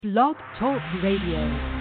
Blog Talk Radio.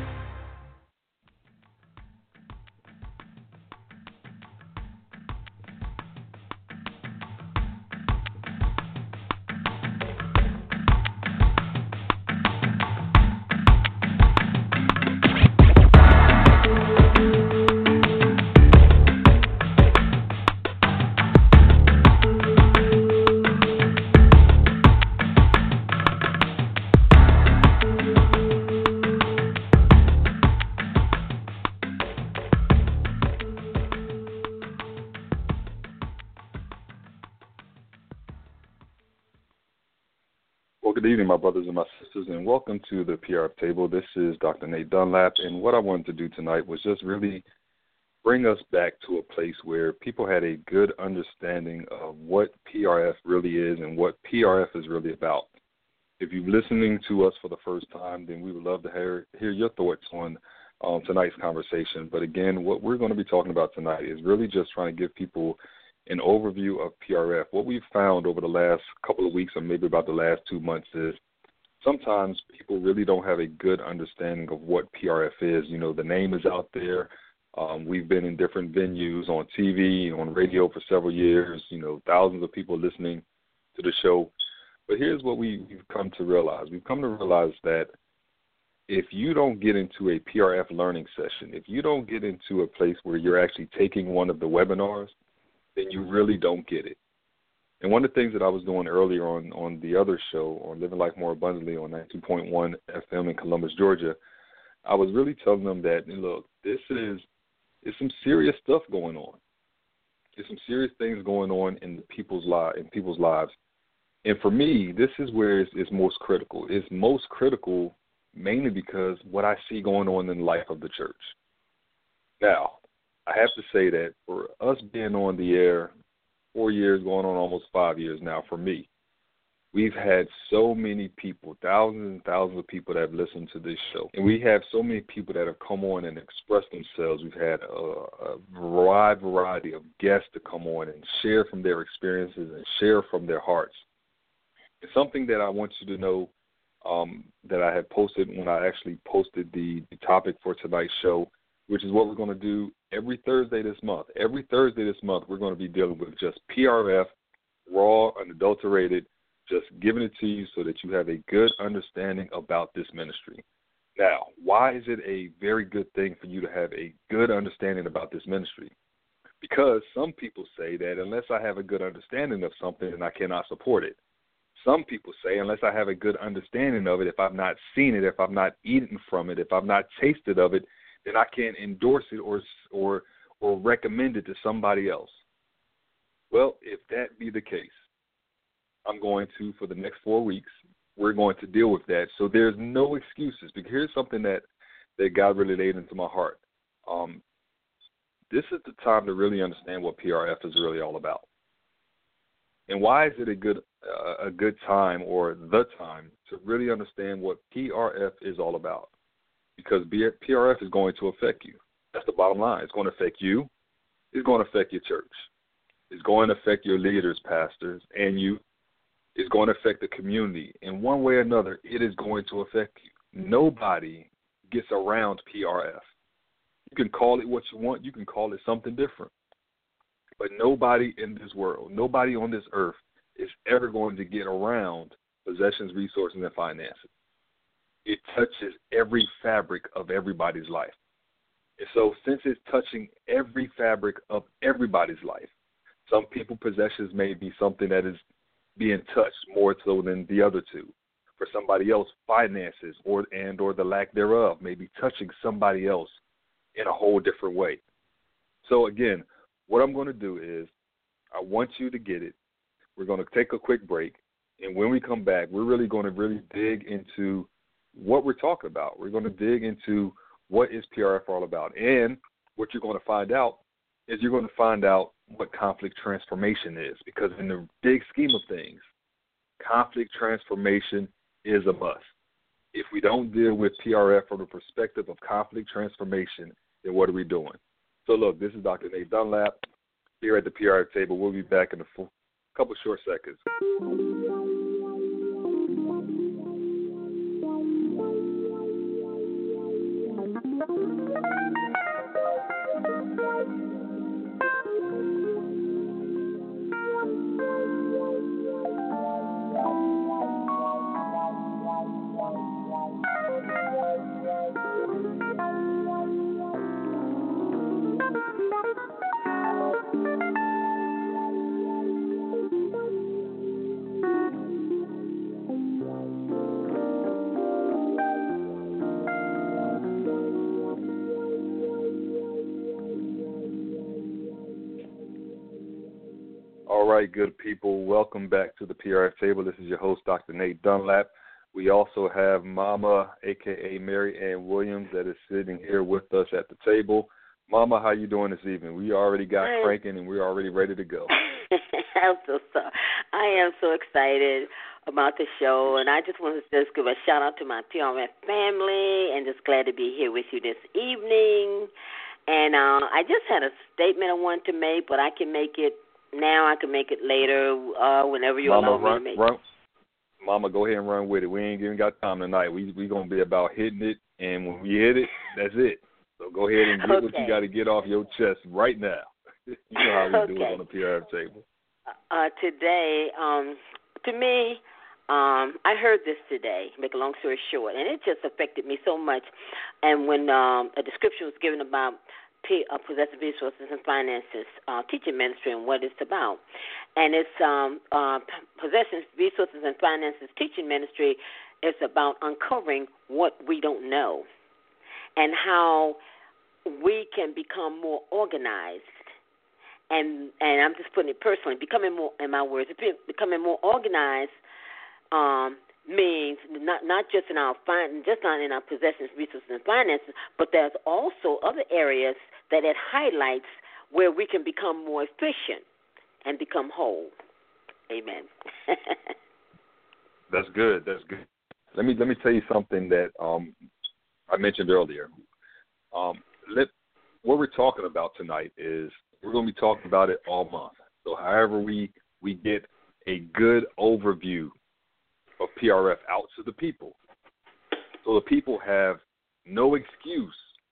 Good evening, my brothers and my sisters, and welcome to the PRF Table. This is Dr. Nate Dunlap, and what I wanted to do tonight was just really bring us back to a place where people had a good understanding of what PRF really is and what PRF is really about. If you're listening to us for the first time, then we would love to hear your thoughts on tonight's conversation. But again, what we're going to be talking about tonight is really just trying to give people an overview of PRF. What we've found over the last couple of weeks or maybe about the last 2 months is sometimes people really don't have a good understanding of what PRF is. You know, the name is out there. We've been in different venues on TV, on radio for several years, thousands of people listening to the show. But here's what we've come to realize. We've come to realize that if you don't get into a PRF learning session, if you don't get into a place where you're actually taking one of the webinars, then you really don't get it. And one of the things that I was doing earlier on the other show, on Living Life More Abundantly on 92.1 FM in Columbus, Georgia, I was really telling them that, look, it's some serious stuff going on. There's some serious things going on in people's lives. And for me, this is where it's most critical. It's most critical mainly because what I see going on in the life of the church. Now, I have to say that for us being on the air 4 years, going on almost 5 years now for me, we've had so many people, thousands and thousands of people that have listened to this show. And we have so many people that have come on and expressed themselves. We've had a wide variety of guests to come on and share from their experiences and share from their hearts. It's something that I want you to know that I had posted when I actually posted the topic for tonight's show, which is what we're going to do every Thursday this month. Every Thursday this month, we're going to be dealing with just PRF, raw, unadulterated, just giving it to you so that you have a good understanding about this ministry. Now, why is it a very good thing for you to have a good understanding about this ministry? Because some people say that unless I have a good understanding of something, then I cannot support it. Some people say unless I have a good understanding of it, if I've not seen it, if I've not eaten from it, if I've not tasted of it, then I can't endorse it or recommend it to somebody else. Well, if that be the case, I'm going to, for the next 4 weeks, we're going to deal with that. So there's no excuses. Because here's something that God really laid into my heart. This is the time to really understand what PRF is really all about. And why is it a good time or the time to really understand what PRF is all about? Because PRF is going to affect you. That's the bottom line. It's going to affect you. It's going to affect your church. It's going to affect your leaders, pastors, and you. It's going to affect the community. In one way or another, it is going to affect you. Nobody gets around PRF. You can call it what you want. You can call it something different. But nobody in this world, nobody on this earth is ever going to get around possessions, resources, and finances. It touches every fabric of everybody's life. And so since it's touching every fabric of everybody's life, some people's possessions may be something that is being touched more so than the other two. For somebody else, finances or the lack thereof may be touching somebody else in a whole different way. So again, what I'm going to do is I want you to get it. We're going to take a quick break. And when we come back, we're really going to dig into what we're talking about. We're going to dig into what is PRF all about. And what you're going to find out is you're going to find out what conflict transformation is. Because in the big scheme of things, conflict transformation is a must. If we don't deal with PRF from the perspective of conflict transformation, then what are we doing? So look, this is Dr. Nate Dunlap here at the PRF Table. We'll be back in a couple short seconds. All right, good people. Welcome back to the PRF Table. This is your host, Dr. Nate Dunlap. We also have Mama, a.k.a. Mary Ann Williams, that is sitting here with us at the table. Mama, how you doing this evening? We already got cranking, and we're already ready to go. I am so excited about the show, and I just want to just give a shout-out to my PRF family, and just glad to be here with you this evening. And I just had a statement I wanted to make, but I can make it now. I can make it later, whenever you allow me to make it. Mama, go ahead and run with it. We ain't even got time tonight. We going to be about hitting it, and when we hit it, that's it. So go ahead and get what you got to get off your chest right now. You know how we do it on the PRF Table. Today, to me, I heard this today, make a long story short, and it just affected me so much. And when a description was given about Possessive Resources and Finances teaching ministry and what it's about. And it's Possessive Resources and Finances teaching ministry is about uncovering what we don't know and how we can become more organized. And I'm just putting it personally, becoming more, in my words, becoming more organized means not just in our just not in our possessions, resources, and finances, but there's also other areas that it highlights where we can become more efficient and become whole. Amen. That's good. That's good. Let me tell you something that I mentioned earlier. What we're talking about tonight is we're going to be talking about it all month. So however we get a good overview of PRF out to the people, so the people have no excuse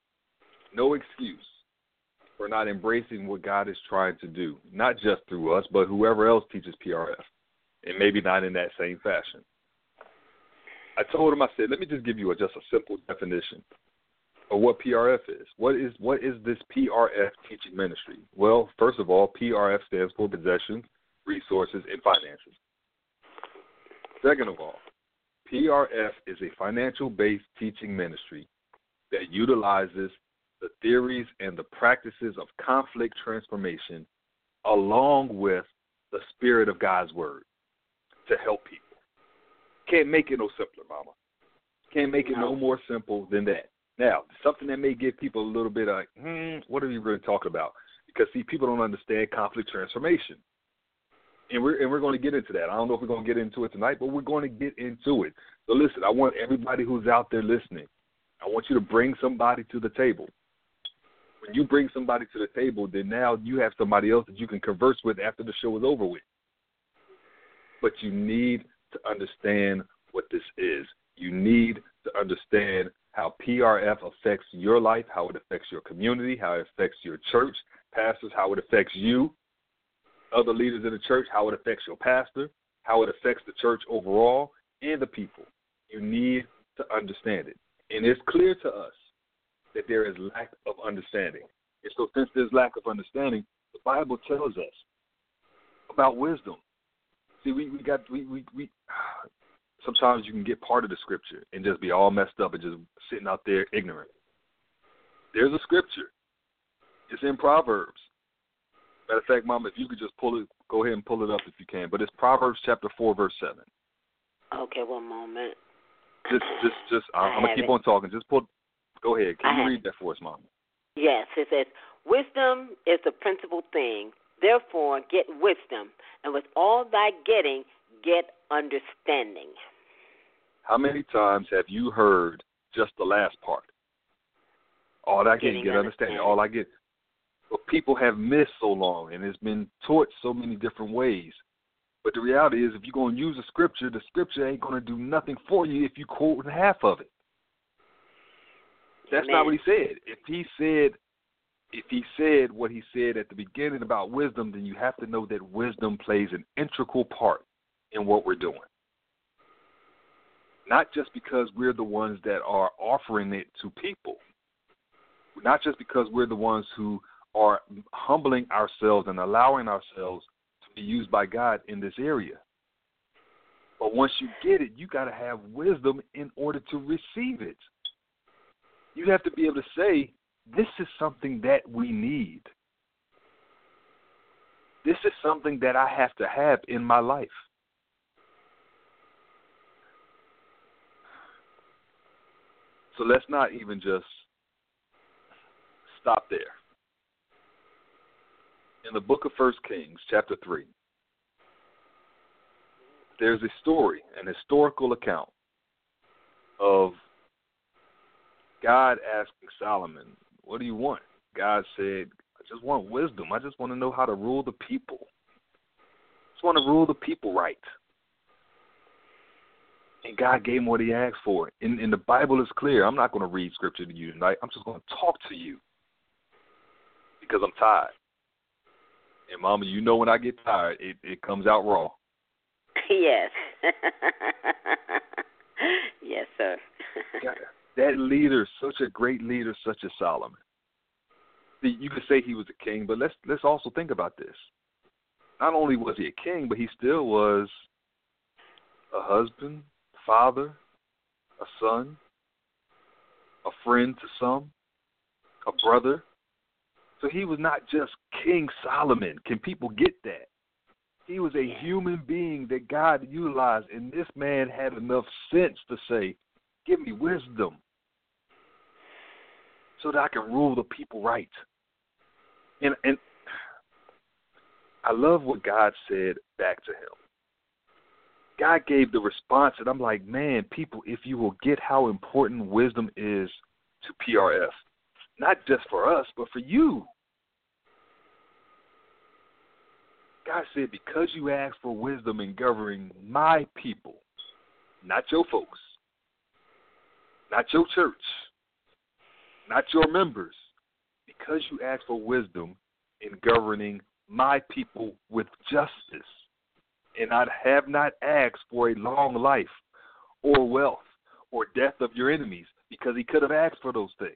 for not embracing what God is trying to do, not just through us, but whoever else teaches PRF, and maybe not in that same fashion. I told him, I said, let me just give you just a simple definition of what PRF is. What is this PRF teaching ministry? Well, first of all, PRF stands for Possessions, Resources, and Finances. Second of all, PRF is a financial-based teaching ministry that utilizes the theories and the practices of conflict transformation along with the spirit of God's word to help people. Can't make it no simpler, Mama. Can't make it no more simple than that. Now, something that may give people a little bit of, what are we really talking about? Because, see, people don't understand conflict transformation. And we're going to get into that. I don't know if we're going to get into it tonight, but we're going to get into it. So listen, I want everybody who's out there listening, I want you to bring somebody to the table. When you bring somebody to the table, then now you have somebody else that you can converse with after the show is over with. But you need to understand what this is. You need to understand how PRF affects your life, how it affects your community, how it affects your church, pastors, how it affects you, other leaders in the church, how it affects your pastor, how it affects the church overall, and the people. You need to understand it. And it's clear to us that there is lack of understanding. And so since there's lack of understanding, the Bible tells us about wisdom. See, we sometimes you can get part of the scripture and just be all messed up and just sitting out there ignorant. There's a scripture. It's in Proverbs. Matter of fact, Mama, if you could just go ahead and pull it up if you can. But it's Proverbs chapter 4, verse 7. Okay, one moment. I'm going to keep on talking. Go ahead. Can you read that for us, Mama? Yes, it says, wisdom is the principal thing. Therefore, get wisdom. And with all thy getting, get understanding. How many times have you heard just the last part? All I get is get understanding. All I get. But people have missed so long, and it's been taught so many different ways. But the reality is, if you're going to use the scripture ain't going to do nothing for you if you quote half of it. That's not what he said. If he said what he said at the beginning about wisdom, then you have to know that wisdom plays an integral part in what we're doing. not just because we're the ones that are offering it to people, not just because we're the ones who are humbling ourselves and allowing ourselves to be used by God in this area. But once you get it, you got to have wisdom in order to receive it. You have to be able to say, this is something that we need. This is something that I have to have in my life. So let's not even just stop there. In the book of 1 Kings, chapter 3, there's a story, an historical account of God asking Solomon, what do you want? God said, I just want wisdom. I just want to know how to rule the people. I just want to rule the people right. And God gave him what he asked for. And the Bible is clear. I'm not going to read scripture to you tonight. I'm just going to talk to you because I'm tired. And, Mama, you know when I get tired, it comes out raw. Yes. Yes, sir. God, that leader, such a great leader, such as Solomon. See, you could say he was a king, but let's also think about this. Not only was he a king, but he still was a husband, father, a son, a friend to some, a brother. So he was not just King Solomon. Can people get that? He was a human being that God utilized, and this man had enough sense to say, give me wisdom so that I can rule the people right. And I love what God said back to him. God gave the response, and I'm like, man, people, if you will get how important wisdom is to PRF, not just for us, but for you. God said, because you asked for wisdom in governing my people, not your folks, not your church, not your members, because you asked for wisdom in governing my people with justice, and I have not asked for a long life or wealth or death of your enemies, because he could have asked for those things.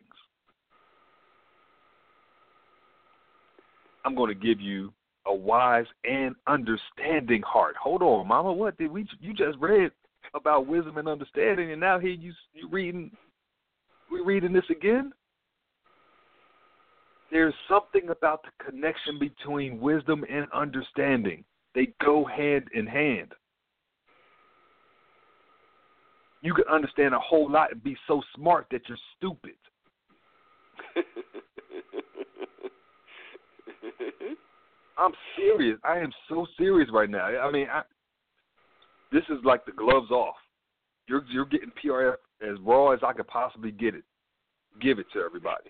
I'm going to give you a wise and understanding heart. Hold on, Mama. What did you just read about wisdom and understanding, and now here you reading? We reading this again? There's something about the connection between wisdom and understanding. They go hand in hand. You can understand a whole lot and be so smart that you're stupid. I'm serious. I am so serious right now. I mean, this is like the gloves off. You're getting PRF as raw as I could possibly get it. Give it to everybody.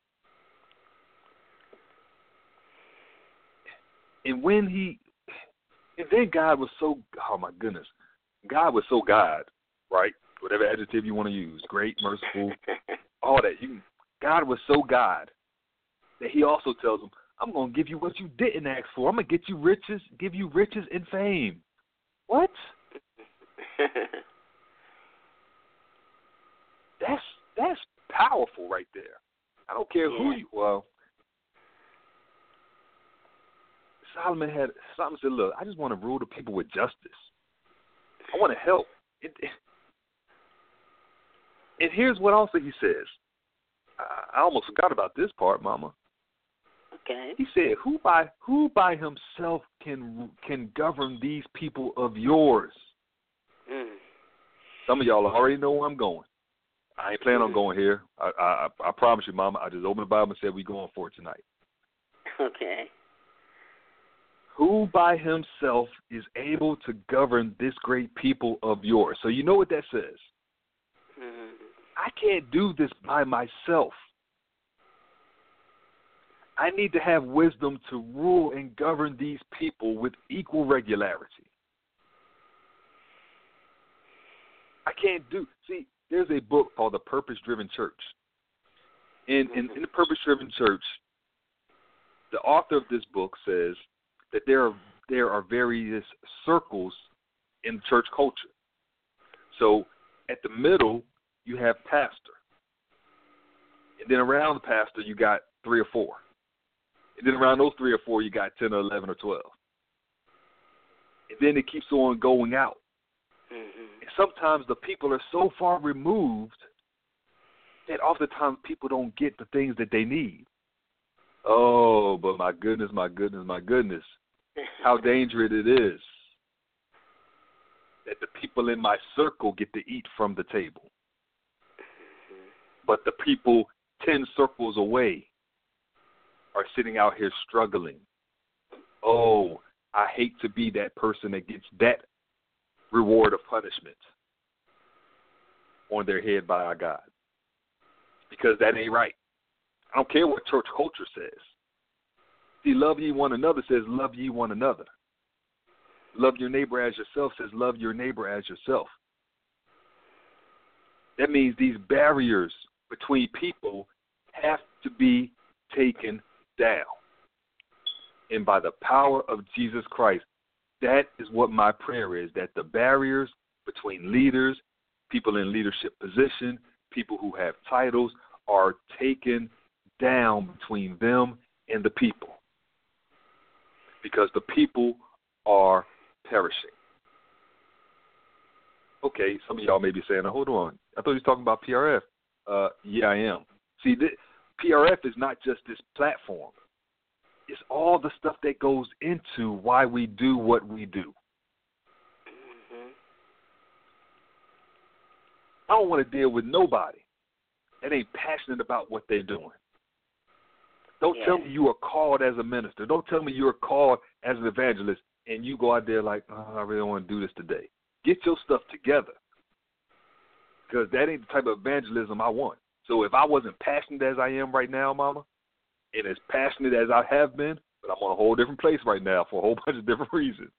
And then God was so, oh my goodness, God was so God, right? Whatever adjective you want to use, great, merciful, all that. God was so God that he also tells them, I'm going to give you what you didn't ask for. I'm going to give you riches and fame. What? That's powerful right there. I don't care who you, well, Solomon said, look, I just want to rule the people with justice. I want to help. And here's what also he says. I almost forgot about this part, Mama. Okay. He said, who by himself can govern these people of yours? Mm. Some of y'all already know where I'm going. I ain't planning on going here. I promise you, Mama. I just opened the Bible and said we're going for it tonight. Okay. Who by himself is able to govern this great people of yours? So you know what that says. Mm-hmm. I can't do this by myself. I need to have wisdom to rule and govern these people with equal regularity. I can't see, there's a book called The Purpose-Driven Church. In The Purpose-Driven Church, the author of this book says that there are various circles in church culture. So At the middle, you have pastor. And then around the pastor, you got 3 or 4. And then around those 3 or 4, you got 10 or 11 or 12. And then it keeps on going out. Mm-hmm. And sometimes the people are so far removed that oftentimes people don't get the things that they need. Oh, but my goodness, my goodness, my goodness, how dangerous it is that the people in my circle get to eat from the table. But the people 10 circles away are sitting out here struggling. Oh, I hate to be that person that gets that reward of punishment on their head by our God. Because that ain't right. I don't care what church culture says. See, love ye one another says love ye one another. Love your neighbor as yourself says love your neighbor as yourself. That means these barriers between people have to be taken down. And by the power of Jesus Christ, that is what my prayer is, that the barriers between leaders, people in leadership position, people who have titles are taken down between them and the people. Because the people are perishing. Okay, some of y'all may be saying, hold on, I thought you were talking about PRF. Yeah, I am. See, PRF is not just this platform. It's all the stuff that goes into why we do what we do. Mm-hmm. I don't want to deal with nobody that ain't passionate about what they're doing. Don't tell me you are called as a minister. Don't tell me you're called as an evangelist and you go out there like, oh, I really don't want to do this today. Get your stuff together, because that ain't the type of evangelism I want. So if I wasn't passionate as I am right now, Mama, and as passionate as I have been, but I'm on a whole different place right now for a whole bunch of different reasons.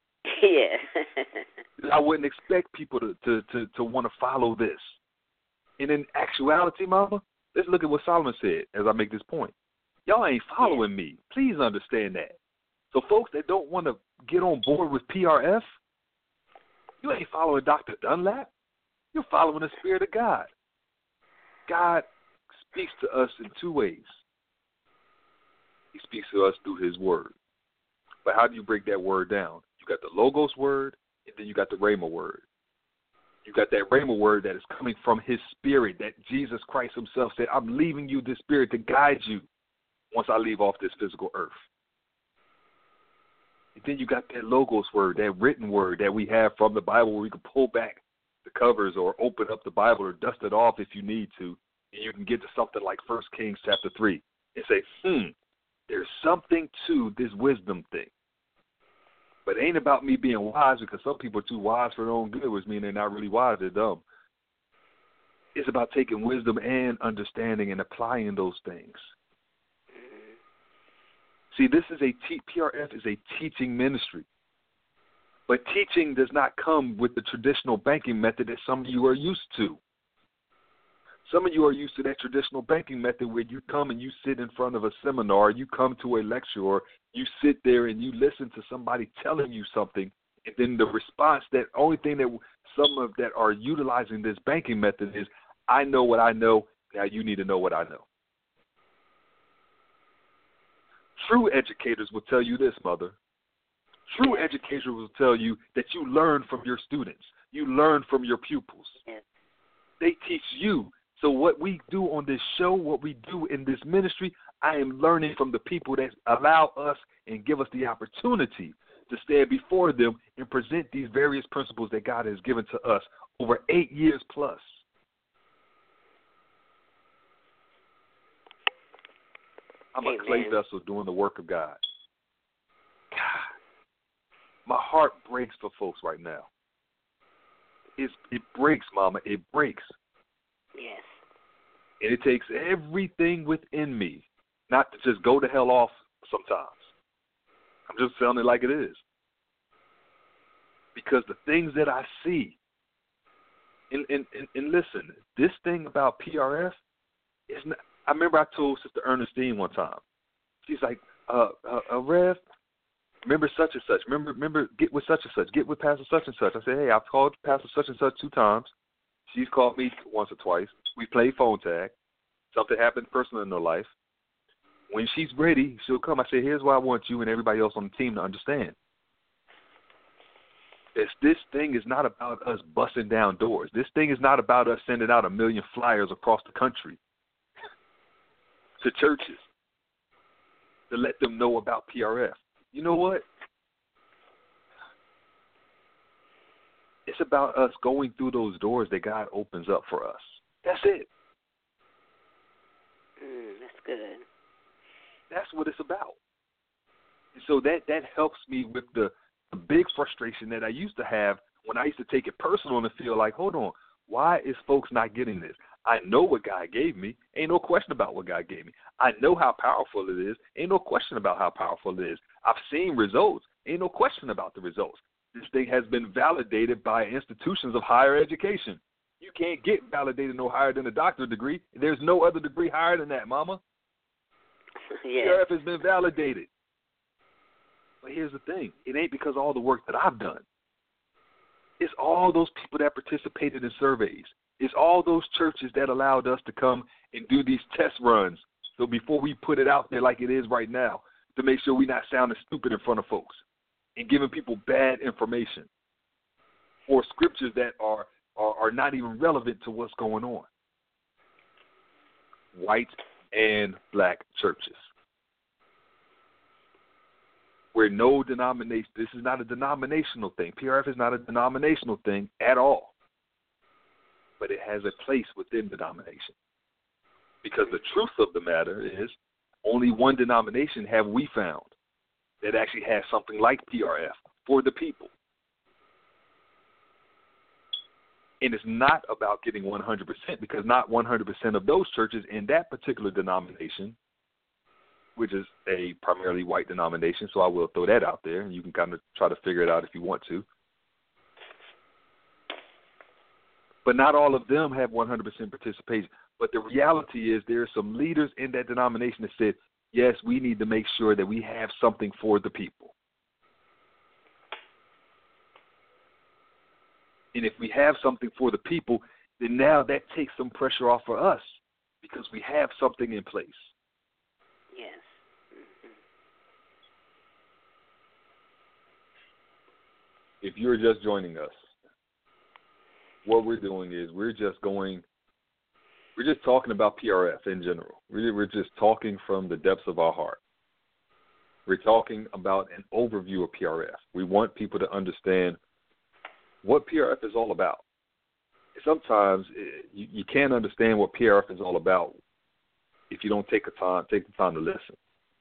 Yeah. I wouldn't expect people to want to follow this. And in actuality, Mama, let's look at what Solomon said as I make this point. Y'all ain't following me. Please understand that. So folks that don't want to get on board with PRF, you ain't following Dr. Dunlap. You're following the Spirit of God. God speaks to us in 2 ways. He speaks to us through his word. But how do you break that word down? You got the Logos word, and then you got the Rhema word. You got that Rhema word that is coming from his Spirit, that Jesus Christ himself said, I'm leaving you this Spirit to guide you once I leave off this physical earth. And then you got that Logos word, that written word that we have from the Bible where we can pull back the covers or open up the Bible or dust it off if you need to, and you can get to something like 1 Kings chapter 3 and say, there's something to this wisdom thing. But it ain't about me being wise, because some people are too wise for their own good, which means they're not really wise, they're dumb. It's about taking wisdom and understanding and applying those things. See, this is PRF is a teaching ministry. But teaching does not come with the traditional banking method that some of you are used to. Some of you are used to that traditional banking method where you come and you sit in front of a seminar, you come to a lecture, or you sit there and you listen to somebody telling you something, and then the response, that only thing that some of that are utilizing this banking method is, I know what I know, now you need to know what I know. True educators will tell you this, Mother. True educators will tell you that you learn from your students. You learn from your pupils. They teach you. So what we do on this show, what we do in this ministry, I am learning from the people that allow us and give us the opportunity to stand before them and present these various principles that God has given to us over 8 years plus. I'm a clay vessel doing the work of God. God, my heart breaks for folks right now. It breaks, Mama. It breaks. Yes. And it takes everything within me not to just go to hell off sometimes. I'm just telling it like it is. Because the things that I see, and listen, this thing about PRF is not. I remember I told Sister Ernestine one time. She's like, Rev, remember such and such. Remember, get with such and such. Get with Pastor such and such. I said, hey, I've called Pastor such and such 2 times. She's called me once or twice. We played phone tag. Something happened personal in her life. When she's ready, she'll come. I say, here's what I want you and everybody else on the team to understand. This thing is not about us busting down doors. This thing is not about us sending out 1 million flyers across the country to churches to let them know about PRF. You know what? It's about us going through those doors that God opens up for us. That's it. That's good. That's what it's about. And so that helps me with the big frustration that I used to have when I used to take it personal and feel like, hold on, why is folks not getting this? I know what God gave me. Ain't no question about what God gave me. I know how powerful it is. Ain't no question about how powerful it is. I've seen results. Ain't no question about the results. This thing has been validated by institutions of higher education. You can't get validated no higher than a doctorate degree. There's no other degree higher than that, mama. Yeah. PRF has been validated. But here's the thing. It ain't because of all the work that I've done. It's all those people that participated in surveys. It's all those churches that allowed us to come and do these test runs. So before we put it out there like it is right now, to make sure we're not sounding stupid in front of folks and giving people bad information or scriptures that are not even relevant to what's going on. White and black churches. Where no denomination, this is not a denominational thing. PRF is not a denominational thing at all. But it has a place within denomination. Because the truth of the matter is, only one denomination have we found that actually has something like PRF for the people. And it's not about getting 100%, because not 100% of those churches in that particular denomination, which is a primarily white denomination, so I will throw that out there, and you can kind of try to figure it out if you want to. But not all of them have 100% participation. But the reality is there are some leaders in that denomination that said, yes, we need to make sure that we have something for the people. And if we have something for the people, then now that takes some pressure off for us because we have something in place. Yes. If you're just joining us, what we're doing is we're just talking about PRF in general. We're just talking from the depths of our heart. We're talking about an overview of PRF. We want people to understand what PRF is all about. Sometimes you can't understand what PRF is all about if you don't take the time to listen.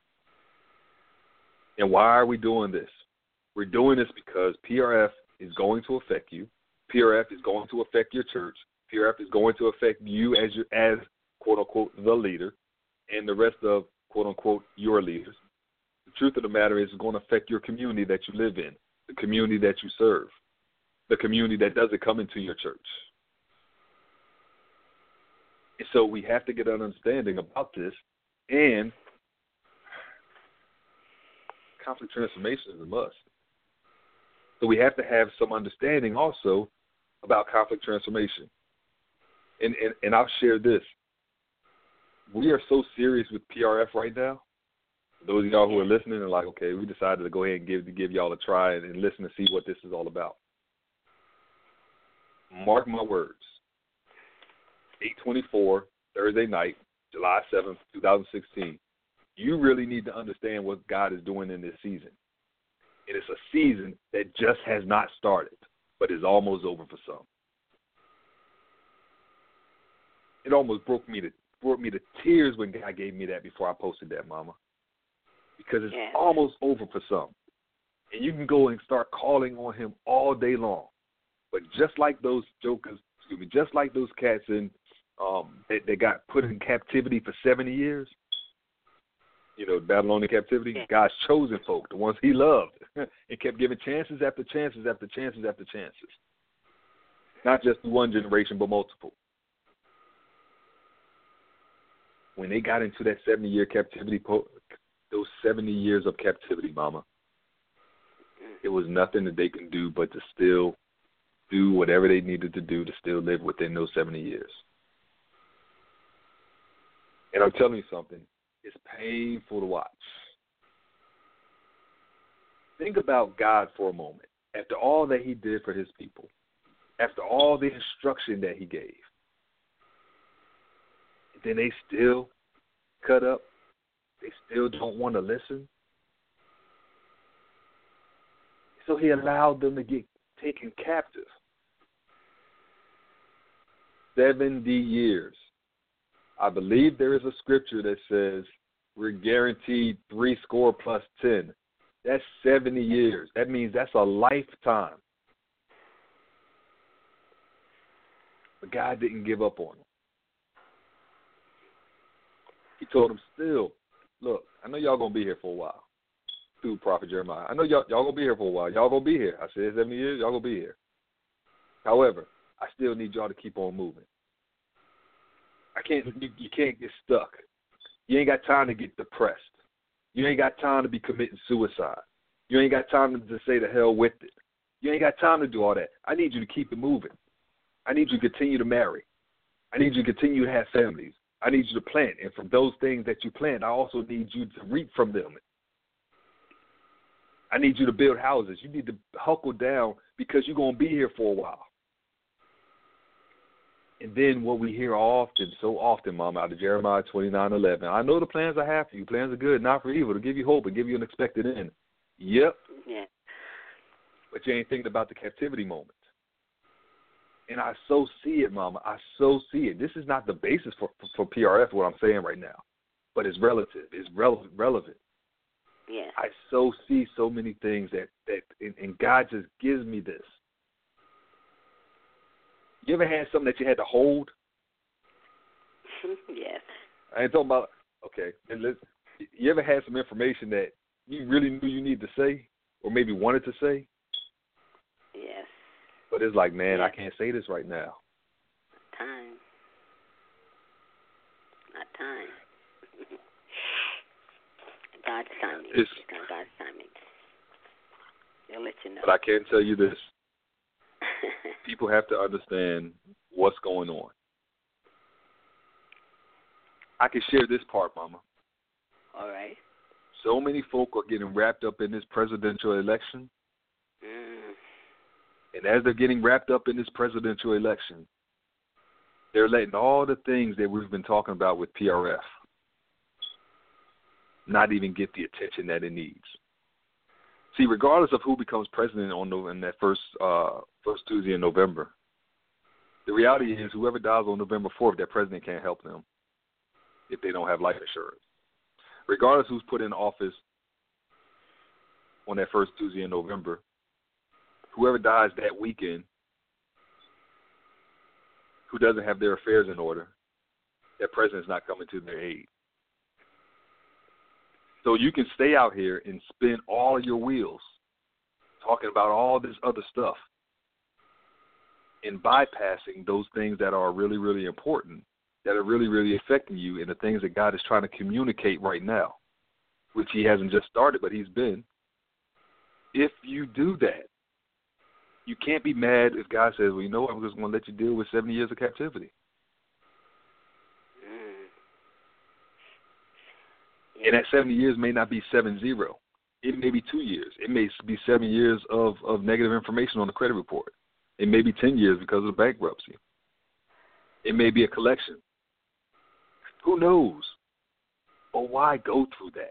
And why are we doing this? We're doing this because PRF is going to affect you. PRF is going to affect your church. PRF is going to affect you as quote unquote the leader, and the rest of quote unquote your leaders. The truth of the matter is, it's going to affect your community that you live in, the community that you serve, the community that doesn't come into your church. And so we have to get an understanding about this, and conflict transformation is a must. So we have to have some understanding also about conflict transformation. And I'll share this. We are so serious with PRF right now. Those of y'all who are listening are like, okay, we decided to go ahead and give y'all a try and listen to see what this is all about. Mark my words. 8/24, Thursday night, July 7th, 2016. You really need to understand what God is doing in this season. It is a season that just has not started, but is almost over for some. It almost brought me to tears when God gave me that before I posted that, Mama. Because it's almost over for some. And you can go and start calling on him all day long. But just like those jokers, just like those cats they got put in captivity for 70 years, Babylonian captivity, God's chosen folk, the ones he loved, and kept giving chances after chances after chances after chances. Not just one generation, but multiple. When they got into that 70-year captivity, those 70 years of captivity, Mama, it was nothing that they can do but to still do whatever they needed to do to still live within those 70 years. And I'm telling you something, it's painful to watch. Think about God for a moment. After all that he did for his people, after all the instruction that he gave, then they still cut up. They still don't want to listen. So he allowed them to get taken captive. 70 years. I believe there is a scripture that says we're guaranteed 70 plus 10. That's 70 years. That means that's a lifetime. But God didn't give up on them. He told them still, look, I know y'all going to be here for a while. Through Prophet Jeremiah. I know y'all going to be here for a while. Y'all going to be here. I said 70 years, y'all going to be here. However, I still need y'all to keep on moving. You can't get stuck. You ain't got time to get depressed. You ain't got time to be committing suicide. You ain't got time to say the hell with it. You ain't got time to do all that. I need you to keep it moving. I need you to continue to marry. I need you to continue to have families. I need you to plant. And from those things that you plant, I also need you to reap from them. I need you to build houses. You need to huckle down because you're going to be here for a while. And then what we hear so often, Mama, out of Jeremiah 29:11, I know the plans I have for you. Plans are good, not for evil, to give you hope and give you an expected end. Yep. Yeah. But you ain't thinking about the captivity moment. And I so see it, Mama. I so see it. This is not the basis for PRF, what I'm saying right now. But it's relative. It's relevant. Yeah. I so see so many things that and God just gives me this. You ever had something that you had to hold? Yes. I ain't talking about, okay. And you ever had some information that you really knew you needed to say or maybe wanted to say? Yes. But it's like, man, yes. I can't say this right now. Time. Not time. God's timing. It's God's timing. They'll let you know. But I can tell you this. People have to understand what's going on. I can share this part, Mama. All right. So many folk are getting wrapped up in this presidential election. And as they're getting wrapped up in this presidential election, they're letting all the things that we've been talking about with PRF not even get the attention that it needs. See, regardless of who becomes president in that first Tuesday in November, the reality is whoever dies on November 4th, that president can't help them if they don't have life insurance. Regardless who's put in office on that first Tuesday in November, whoever dies that weekend who doesn't have their affairs in order, that president's not coming to their aid. So you can stay out here and spin all of your wheels talking about all this other stuff and bypassing those things that are really, really important, that are really, really affecting you and the things that God is trying to communicate right now, which he hasn't just started, but he's been. If you do that, you can't be mad if God says, well, you know what, I'm just going to let you deal with 70 years of captivity. And that 70 years may not be 7-0. It may be 2 years. It may be 7 years of negative information on the credit report. It may be 10 years because of the bankruptcy. It may be a collection. Who knows? But why go through that?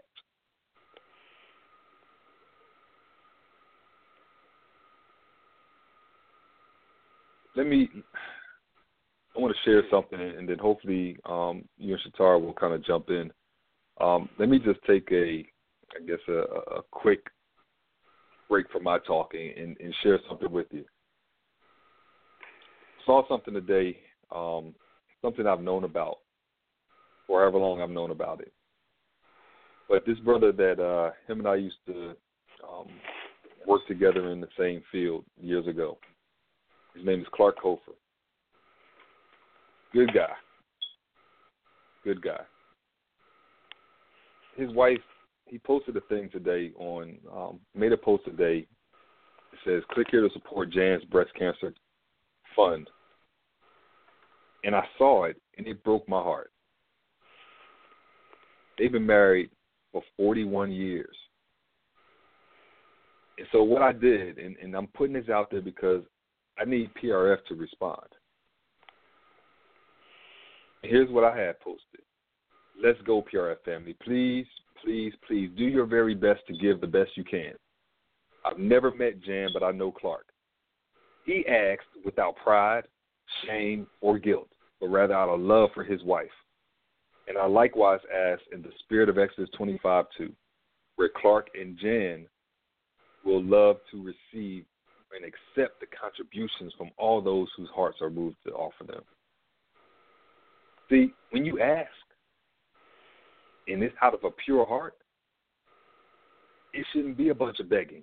I want to share something, and then hopefully you and Shatara will kind of jump in. Let me just take a quick break from my talking and share something with you. Saw something today, something I've known about for however long I've known about it. But this brother that him and I used to work together in the same field years ago, his name is Clark Hofer. Good guy. His wife, he posted a thing today made a post today. It says, click here to support Jan's breast cancer fund. And I saw it, and it broke my heart. They've been married for 41 years. And so what I did, and I'm putting this out there because I need PRF to respond. Here's what I had posted. Let's go, PRF family. Please, please, please do your very best to give the best you can. I've never met Jan, but I know Clark. He asked without pride, shame, or guilt, but rather out of love for his wife. And I likewise asked in the spirit of Exodus 25:2, where Clark and Jan will love to receive and accept the contributions from all those whose hearts are moved to offer them. See, when you ask, and it's out of a pure heart, it shouldn't be a bunch of begging.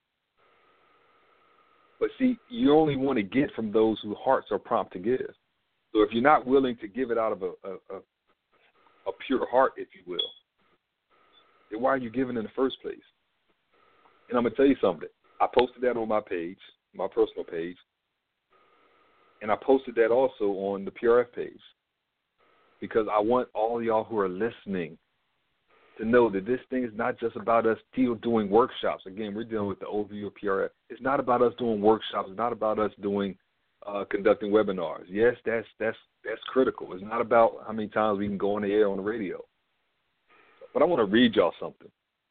But see, you only want to get from those whose hearts are prompt to give. So if you're not willing to give it out of a pure heart, if you will, then why are you giving in the first place? And I'm going to tell you something. I posted that on my page, my personal page, and I posted that also on the PRF page because I want all y'all who are listening to know that this thing is not just about us still doing workshops. Again, we're dealing with the overview of PRF. It's not about us doing workshops. It's not about us doing conducting webinars. Yes, that's critical. It's not about how many times we can go on the air on the radio. But I want to read y'all something.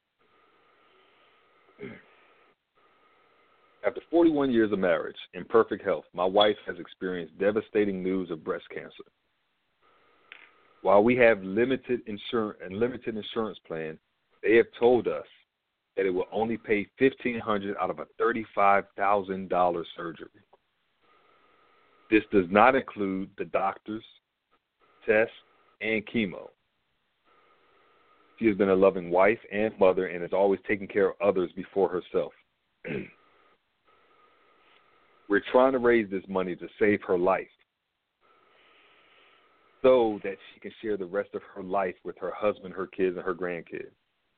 After 41 years of marriage in perfect health, my wife has experienced devastating news of breast cancer. While we have limited insurance plan, they have told us that it will only pay $1,500 out of a $35,000 surgery. This does not include the doctors, tests, and chemo. She has been a loving wife and mother and has always taken care of others before herself. We're trying to raise this money to save her life so that she can share the rest of her life with her husband, her kids, and her grandkids.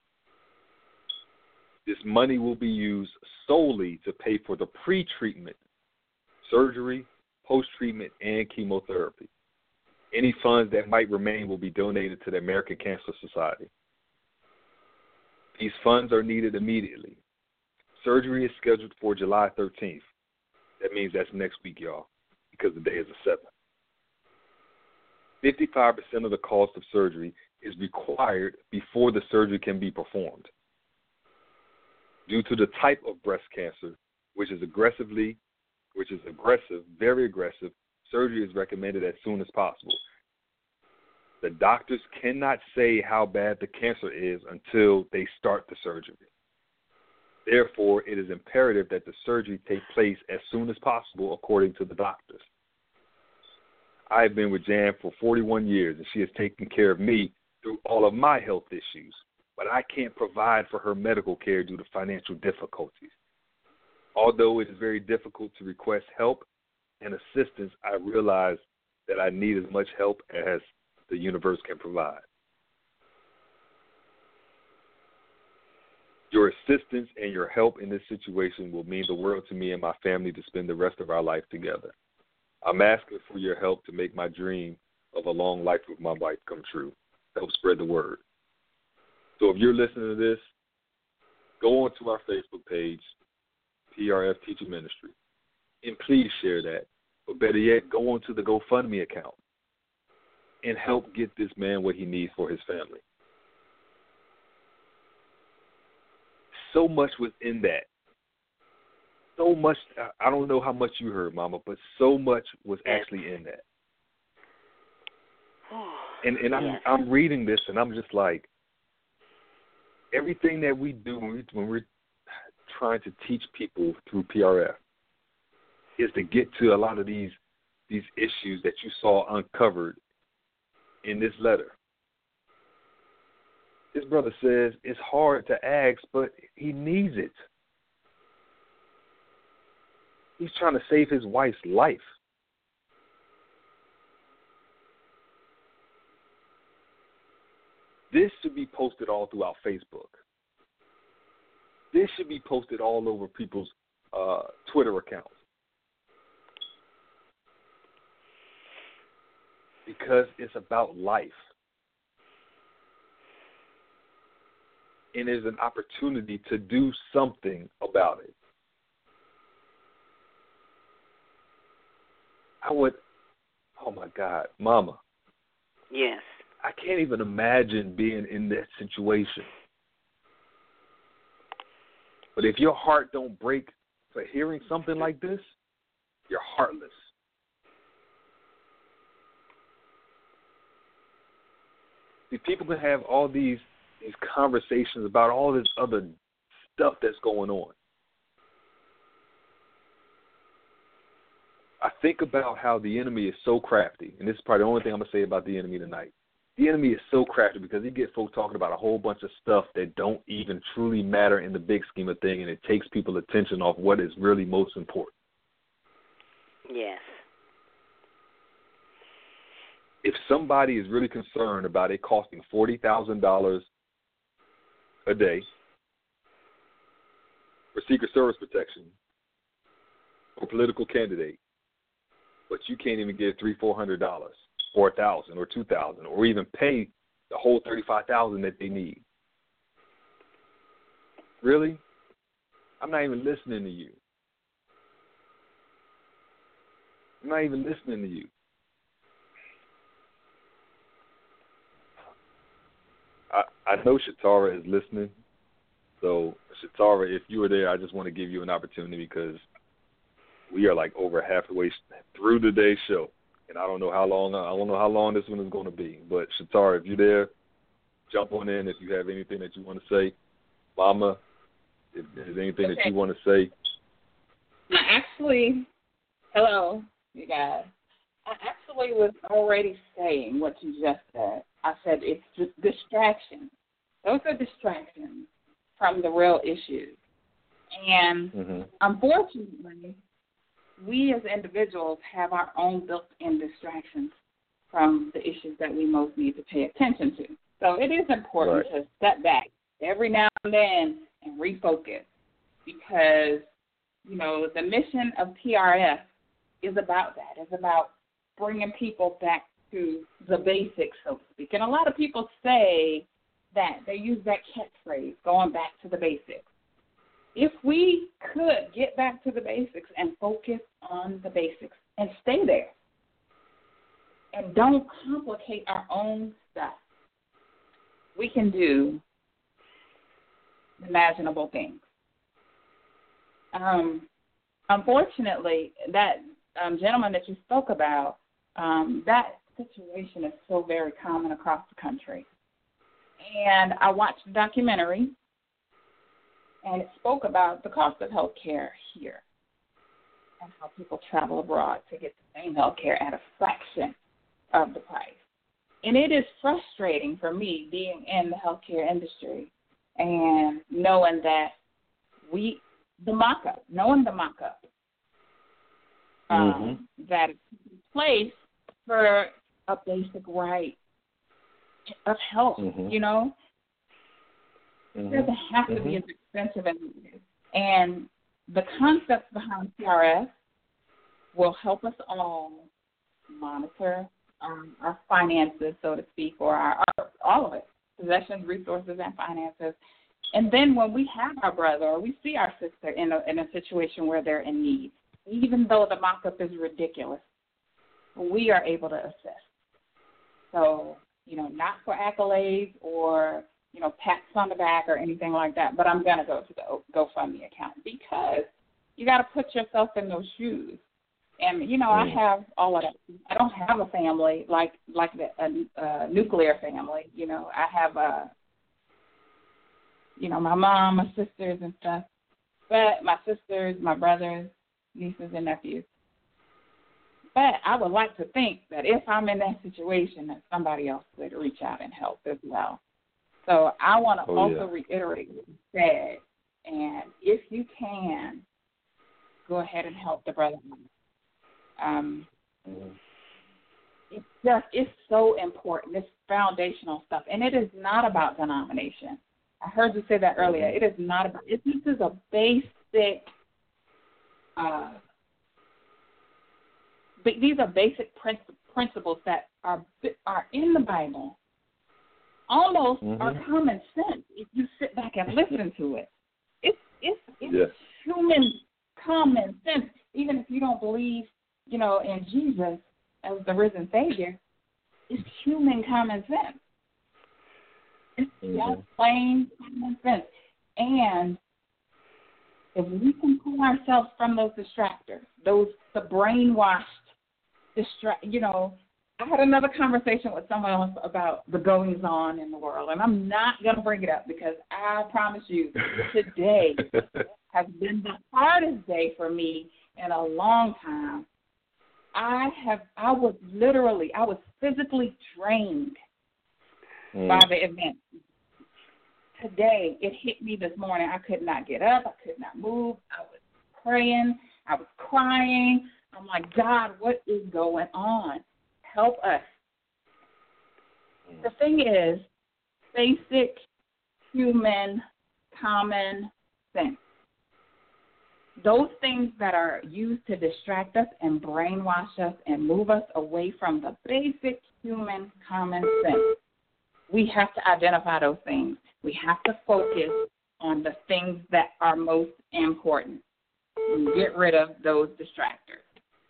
This money will be used solely to pay for the pre-treatment, surgery, post-treatment, and chemotherapy. Any funds that might remain will be donated to the American Cancer Society. These funds are needed immediately. Surgery is scheduled for July 13th. That means that's next week, y'all, because the day is the 7th. 55% of the cost of surgery is required before the surgery can be performed. Due to the type of breast cancer, which is aggressive, very aggressive, surgery is recommended as soon as possible. The doctors cannot say how bad the cancer is until they start the surgery. Therefore, it is imperative that the surgery take place as soon as possible, according to the doctors. I have been with Jan for 41 years, and she has taken care of me through all of my health issues, but I can't provide for her medical care due to financial difficulties. Although it is very difficult to request help and assistance, I realize that I need as much help as the universe can provide. Your assistance and your help in this situation will mean the world to me and my family to spend the rest of our life together. I'm asking for your help to make my dream of a long life with my wife come true. Help spread the word. So if you're listening to this, go on to our Facebook page, PRF Teacher Ministry, and please share that. But better yet, go on to the GoFundMe account and help get this man what he needs for his family. So much was in that. So much, I don't know how much you heard, Mama, but so much was actually in that. And I'm reading this, and I'm just like, everything that we do when we're trying to teach people through PRF is to get to a lot of these issues that you saw uncovered in this letter. This brother says it's hard to ask, but he needs it. He's trying to save his wife's life. This should be posted all throughout Facebook. This should be posted all over people's Twitter accounts. because it's about life. And there's an opportunity to do something about it. Oh my God, Mama. Yes. I can't even imagine being in that situation. But if your heart don't break for hearing something like this, you're heartless. See, people can have all these conversations about all this other stuff that's going on. I think about how the enemy is so crafty, and this is probably the only thing I'm going to say about the enemy tonight. The enemy is so crafty because he gets folks talking about a whole bunch of stuff that don't even truly matter in the big scheme of things, and it takes people's attention off what is really most important. Yes. If somebody is really concerned about it costing $40,000 a day for Secret Service protection for a political candidate, but you can't even get $300-$400 or $1,000 or $2,000 or even pay the whole $35,000 that they need. Really? I'm not even listening to you. I'm not even listening to you. I know Shatara is listening. So, Shatara, if you were there, I just want to give you an opportunity because we are like over halfway through today's show, and I don't know how long this one is going to be. But Shatara, if you're there, jump on in if you have anything that you want to say. Mama, if there's anything that you want to say. Hello, you guys. I actually was already saying what you just said. I said it's just distractions. Those are distractions from the real issues. And unfortunately, we as individuals have our own built-in distractions from the issues that we most need to pay attention to. So it is important to step back every now and then and refocus because, the mission of PRF is about that. It's about bringing people back to the basics, so to speak. And a lot of people say that. They use that catchphrase, going back to the basics. If we could get back to the basics and focus on the basics and stay there and don't complicate our own stuff, we can do imaginable things. Unfortunately, that gentleman that you spoke about, that situation is so very common across the country. And I watched a documentary, and it spoke about the cost of health care here and how people travel abroad to get the same health care at a fraction of the price. And it is frustrating for me being in the healthcare industry and knowing that the mock-up that is in place for a basic right of health, It doesn't have to be as expensive as it is. And the concept behind PRF will help us all monitor our finances, so to speak, or all of it, possessions, resources, and finances. And then when we have our brother or we see our sister in a situation where they're in need, even though the mock-up is ridiculous, we are able to assist. So, not for accolades or, pats on the back or anything like that, but I'm going to go to the GoFundMe account because you got to put yourself in those shoes. And, I have all of that. I don't have a family like a nuclear family. I have my mom, my sisters and stuff. But my sisters, my brothers, nieces and nephews. But I would like to think that if I'm in that situation, that somebody else would reach out and help as well. So I want to reiterate what you said. And if you can, go ahead and help the brother. It's so important. It's foundational stuff. And it is not about denomination. I heard you say that earlier. It is not about it. This is a basic these are basic principles that are in the Bible almost are common sense if you sit back and listen to it. It's human common sense. Even if you don't believe, in Jesus as the risen Savior, it's human common sense. It's just plain common sense. And if we can pull ourselves from those distractors, the brainwashed I had another conversation with someone else about the goings on in the world, and I'm not going to bring it up because I promise you today has been the hardest day for me in a long time. I was physically drained by the event. Today, it hit me this morning. I could not get up. I could not move. I was praying. I was crying. I'm like, God, what is going on? Help us. The thing is, basic human common sense. Those things that are used to distract us and brainwash us and move us away from the basic human common sense. We have to identify those things. We have to focus on the things that are most important and get rid of those distractors.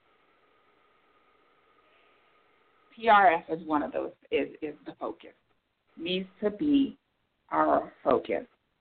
PRF is one of those, is the focus. Needs to be our focus.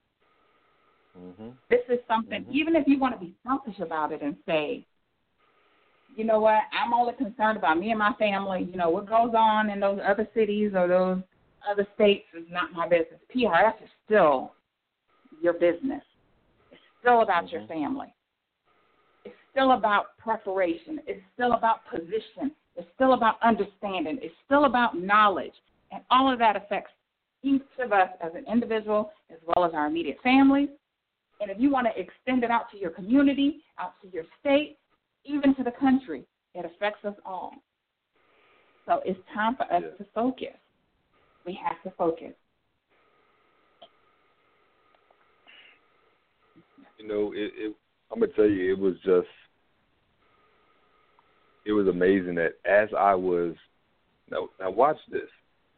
This is something, even if you want to be selfish about it and say, you know what, I'm only concerned about me and my family. What goes on in those other cities or those other states is not my business. PRF is still your business. It's still about your family. It's still about preparation. It's still about position. It's still about understanding. It's still about knowledge. And all of that affects each of us as an individual as well as our immediate families. And if you want to extend it out to your community, out to your state, even to the country, it affects us all. So it's time for us to focus. We have to focus. I'm going to tell you, it was amazing that as I was, now watch this,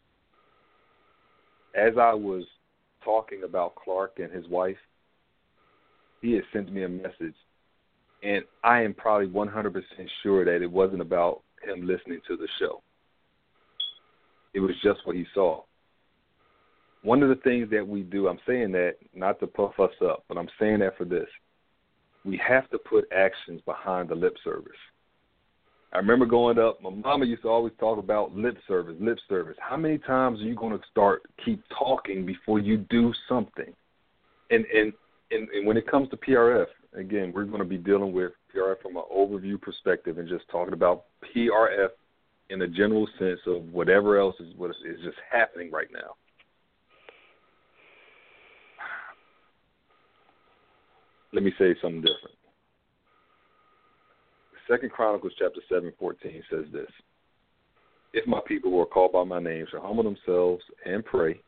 as I was talking about Clark and his wife, he had sent me a message, and I am probably 100% sure that it wasn't about him listening to the show. It was just what he saw. One of the things that we do, I'm saying that not to puff us up, but I'm saying that for this. We have to put actions behind the lip service. I remember growing up, my mama used to always talk about lip service. How many times are you going to keep talking before you do something? And when it comes to PRF, again, we're going to be dealing with PRF from an overview perspective and just talking about PRF in a general sense of whatever else is just happening right now. Let me say something different. 2 Chronicles chapter 7:14 says this: if my people who are called by my name shall humble themselves and pray,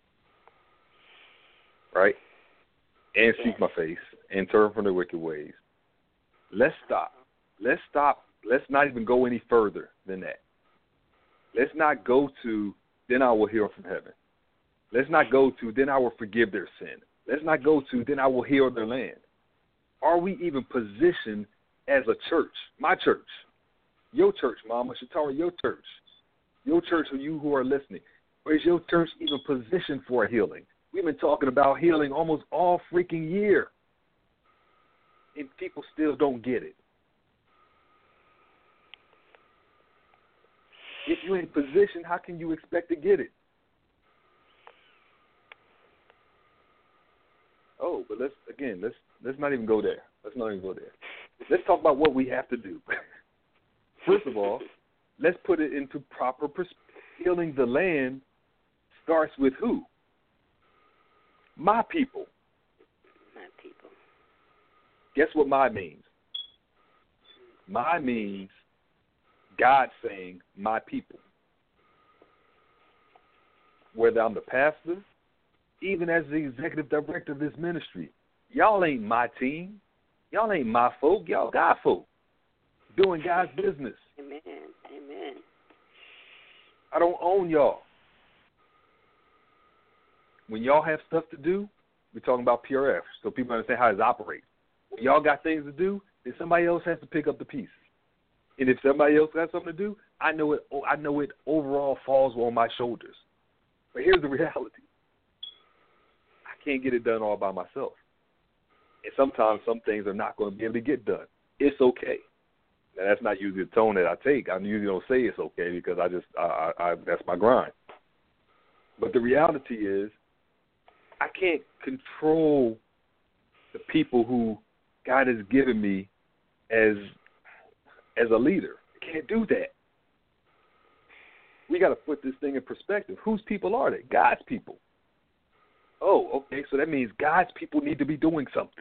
right, and seek my face and turn from their wicked ways. Let's stop. Let's not even go any further than that. Let's not go to, then I will hear from heaven. Let's not go to, then I will forgive their sin. Let's not go to, then I will heal their land. Are we even positioned as a church? My church. Your church, Mama, Shatara, your church, you who are listening. Or is your church even positioned for a healing? We've been talking about healing almost all freaking year, and people still don't get it. If you ain't positioned, how can you expect to get it? Oh, but let's not even go there. Let's talk about what we have to do. First of all, let's put it into proper perspective. Healing the land starts with who? My people. My people. Guess what my means? My means God saying my people. Whether I'm the pastor, even as the executive director of this ministry, y'all ain't my team. Y'all ain't my folk. Y'all God folk. Doing God's business. Amen. I don't own y'all. When y'all have stuff to do, we're talking about PRF, so people understand how it operates. When y'all got things to do, then somebody else has to pick up the pieces. And if somebody else got something to do, I know it overall falls on my shoulders. But here's the reality. I can't get it done all by myself. And sometimes some things are not going to be able to get done. It's okay. Now, that's not usually the tone that I take. I usually don't say it's okay because I that's my grind. But the reality is I can't control the people who God has given me as a leader. I can't do that. We got to put this thing in perspective. Whose people are they? God's people. Oh, okay, so that means God's people need to be doing something.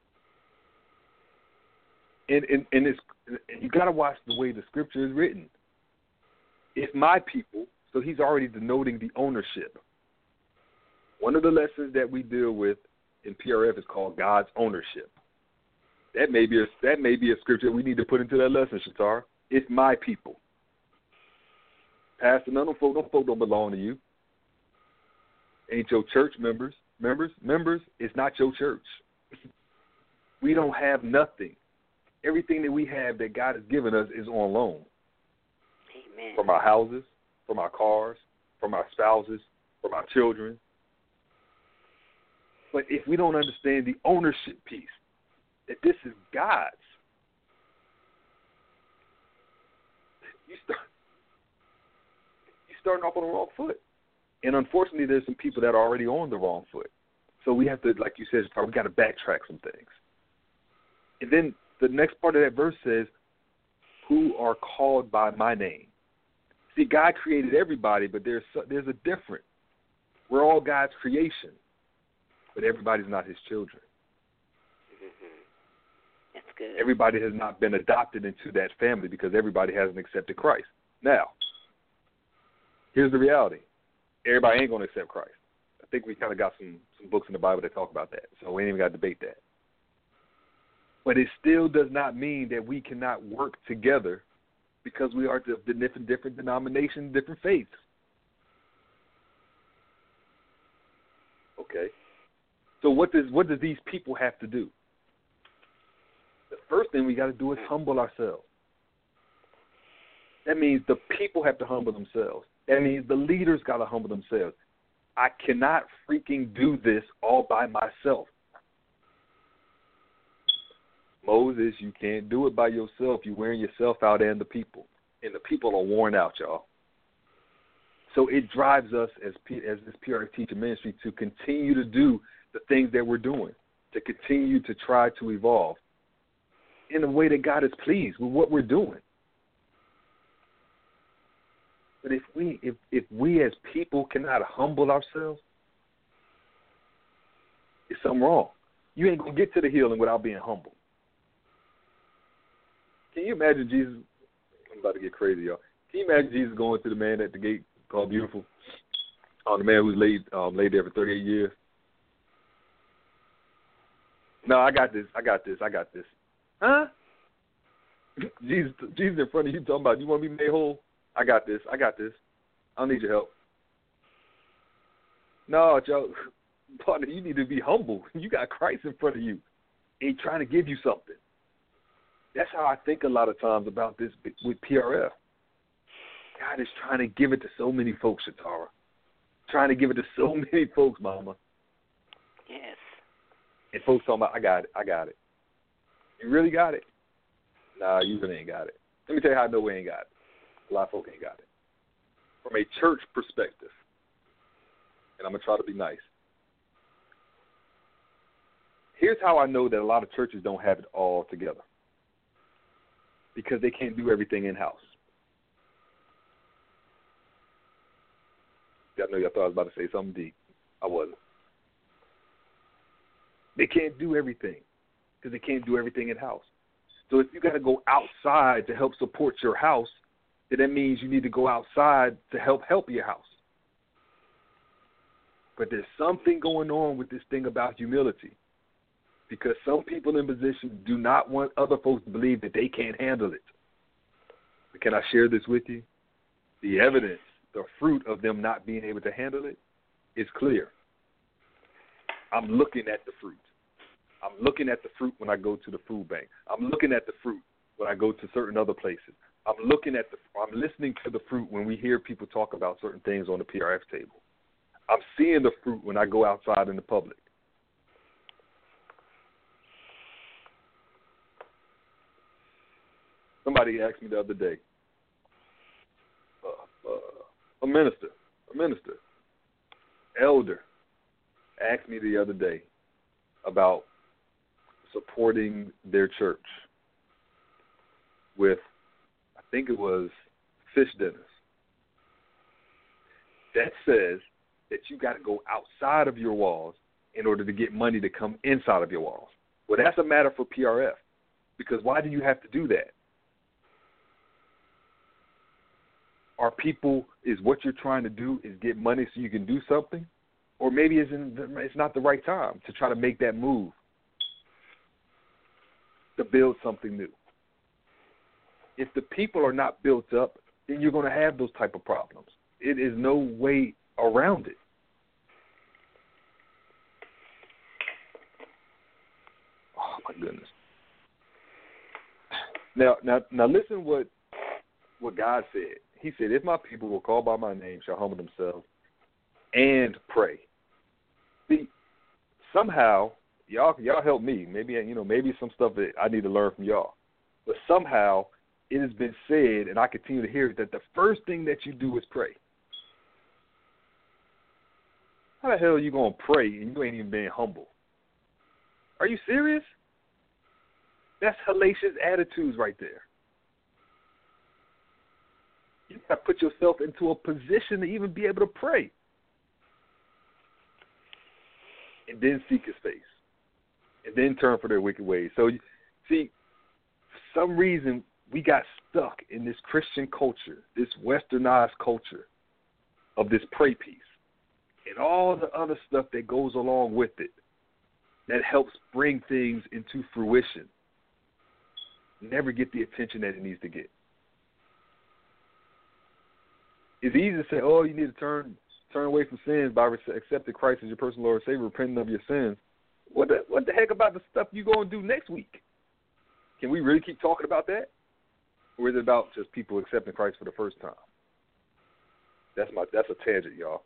And you got to watch the way the scripture is written. It's my people, so he's already denoting the ownership. One of the lessons that we deal with in PRF is called God's ownership. That may be a scripture we need to put into that lesson, Shatara. It's my people. Pastor, none of them folk don't belong to you. Ain't your church members. Members, it's not your church. We don't have nothing. Everything that we have that God has given us is on loan. Amen. From our houses, from our cars, from our spouses, from our children. But if we don't understand the ownership piece, that this is God's, you're starting off on the wrong foot. And unfortunately, there's some people that are already on the wrong foot. So we have to, like you said, we got to backtrack some things. And then the next part of that verse says, who are called by my name. See, God created everybody, but there's a difference. We're all God's creation, but everybody's not his children. Mm-hmm. That's good. Everybody has not been adopted into that family because everybody hasn't accepted Christ. Now, here's the reality. Everybody ain't going to accept Christ. I think we kind of got some books in the Bible that talk about that, so we ain't even got to debate that. But it still does not mean that we cannot work together because we are the different denominations, different faiths. Okay. So what does these people have to do? The first thing we got to do is humble ourselves. That means the people have to humble themselves. That means the leaders got to humble themselves. I cannot freaking do this all by myself. Moses, you can't do it by yourself. You're wearing yourself out and the people. And the people are worn out, y'all. So it drives us as this PRF teacher ministry to continue to do the things that we're doing, to continue to try to evolve in a way that God is pleased with what we're doing. But if we as people cannot humble ourselves, it's something wrong. You ain't going to get to the healing without being humble. Can you imagine Jesus? I'm about to get crazy, y'all. Can you imagine Jesus going to the man at the gate called Beautiful? The man who's laid there for 38 years. No, I got this. Huh? Jesus in front of you talking about, you want to be made whole? I got this. I don't need your help. No, Joe, partner, you need to be humble. You got Christ in front of you. He's trying to give you something. That's how I think a lot of times about this with PRF. God is trying to give it to so many folks, Shatara. Trying to give it to so many folks, Mama. Yes. And folks talking about, I got it. You really got it? Nah, you really ain't got it. Let me tell you how I know we ain't got it. A lot of folk ain't got it. From a church perspective, and I'm going to try to be nice. Here's how I know that a lot of churches don't have it all together. Because they can't do everything in-house. I know y'all thought I was about to say something deep. I wasn't. They can't do everything because they can't do everything in-house. So if you got to go outside to help support your house, then that means you need to go outside to help your house. But there's something going on with this thing about humility. Because some people in positions do not want other folks to believe that they can't handle it. But can I share this with you? The evidence, the fruit of them not being able to handle it is clear. I'm looking at the fruit. I'm looking at the fruit when I go to the food bank. I'm looking at the fruit when I go to certain other places. I'm listening to the fruit when we hear people talk about certain things on the PRF table. I'm seeing the fruit when I go outside in the public. Somebody asked me the other day, a minister, elder, asked me the other day about supporting their church with, I think it was fish dinners. That says that you got to go outside of your walls in order to get money to come inside of your walls. Well, that's a matter for PRF, because why do you have to do that? Is what you're trying to do is get money so you can do something? Or maybe it's not the right time to try to make that move to build something new. If the people are not built up, then you're going to have those type of problems. It is no way around it. Oh, my goodness. Now listen what God said. He said, if my people will call by my name, shall humble themselves and pray. See, somehow, y'all help me. Maybe some stuff that I need to learn from y'all. But somehow it has been said, and I continue to hear it, that the first thing that you do is pray. How the hell are you going to pray and you ain't even being humble? Are you serious? That's hellacious attitudes right there. You got to put yourself into a position to even be able to pray. And then seek his face. And then turn for their wicked ways. So, see, for some reason, we got stuck in this Christian culture, this westernized culture of this pray piece. And all the other stuff that goes along with it that helps bring things into fruition never get the attention that it needs to get. It's easy to say, oh, you need to turn away from sins by accepting Christ as your personal Lord and Savior, repenting of your sins. What the heck about the stuff you're going to do next week? Can we really keep talking about that? Or is it about just people accepting Christ for the first time? That's a tangent, y'all.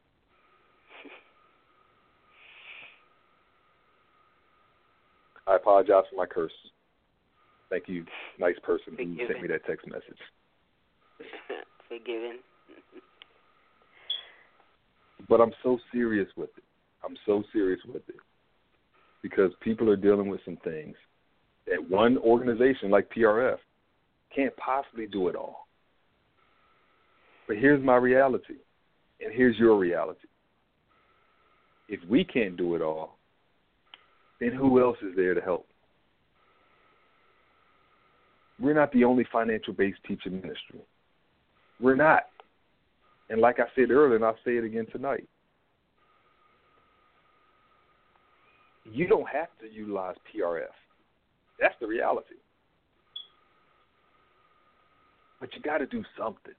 I apologize for my curse. Thank you, nice person who sent me that text message. Forgiven. But I'm so serious with it. Because people are dealing with some things that one organization like PRF can't possibly do it all. But here's my reality, and here's your reality. If we can't do it all, then who else is there to help? We're not the only financial-based teaching ministry. We're not. And like I said earlier, and I'll say it again tonight, you don't have to utilize PRF. That's the reality. But you got to do something.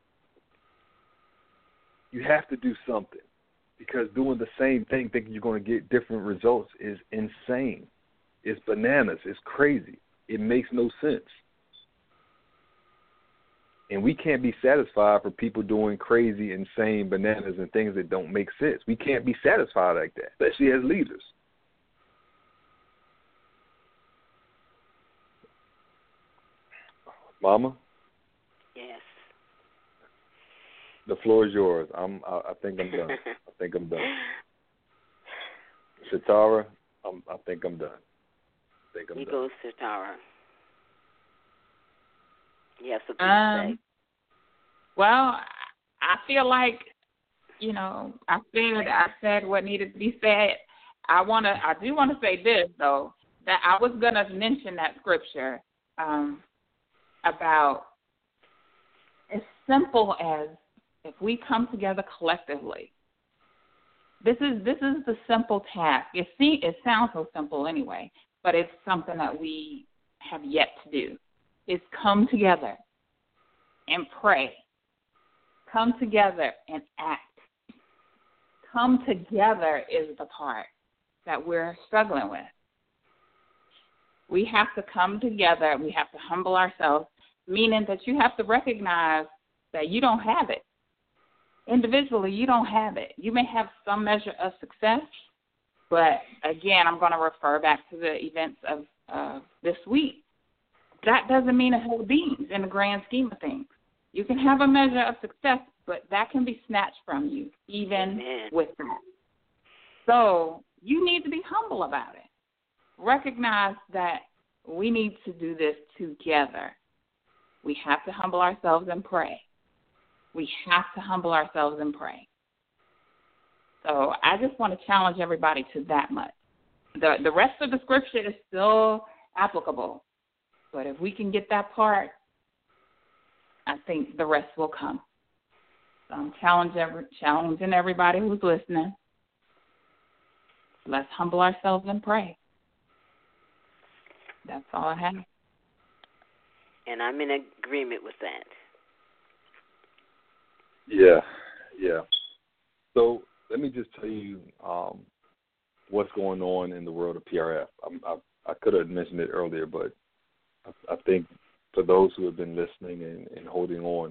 You have to do something, because doing the same thing thinking you're going to get different results is insane. It's bananas. It's crazy. It makes no sense. And we can't be satisfied for people doing crazy, insane bananas and things that don't make sense. We can't be satisfied like that, especially as leaders. Mama? Yes. The floor is yours. I think I'm done. Shatara, I think I'm done. You go, Shatara. Yes, say. Well, I feel like, I said what needed to be said. I do want to say this though, that I was gonna mention that scripture about as simple as if we come together collectively. This is the simple task. It sounds so simple anyway, but it's something that we have yet to do. Is come together and pray. come together and act. Come together is the part that we're struggling with. We have to come together. We have to humble ourselves, meaning that you have to recognize that you don't have it. Individually, you don't have it. You may have some measure of success, but again, I'm going to refer back to the events of this week. That doesn't mean a whole beans in the grand scheme of things. You can have a measure of success, but that can be snatched from you, even with that. So you need to be humble about it. Recognize that we need to do this together. We have to humble ourselves and pray. We have to humble ourselves and pray. So I just want to challenge everybody to that much. The rest of the scripture is still applicable. But if we can get that part, I think the rest will come. So I'm challenging everybody who's listening. Let's humble ourselves and pray. That's all I have. And I'm in agreement with that. Yeah. So let me just tell you what's going on in the world of PRF. I could have mentioned it earlier, but I think for those who have been listening and holding on,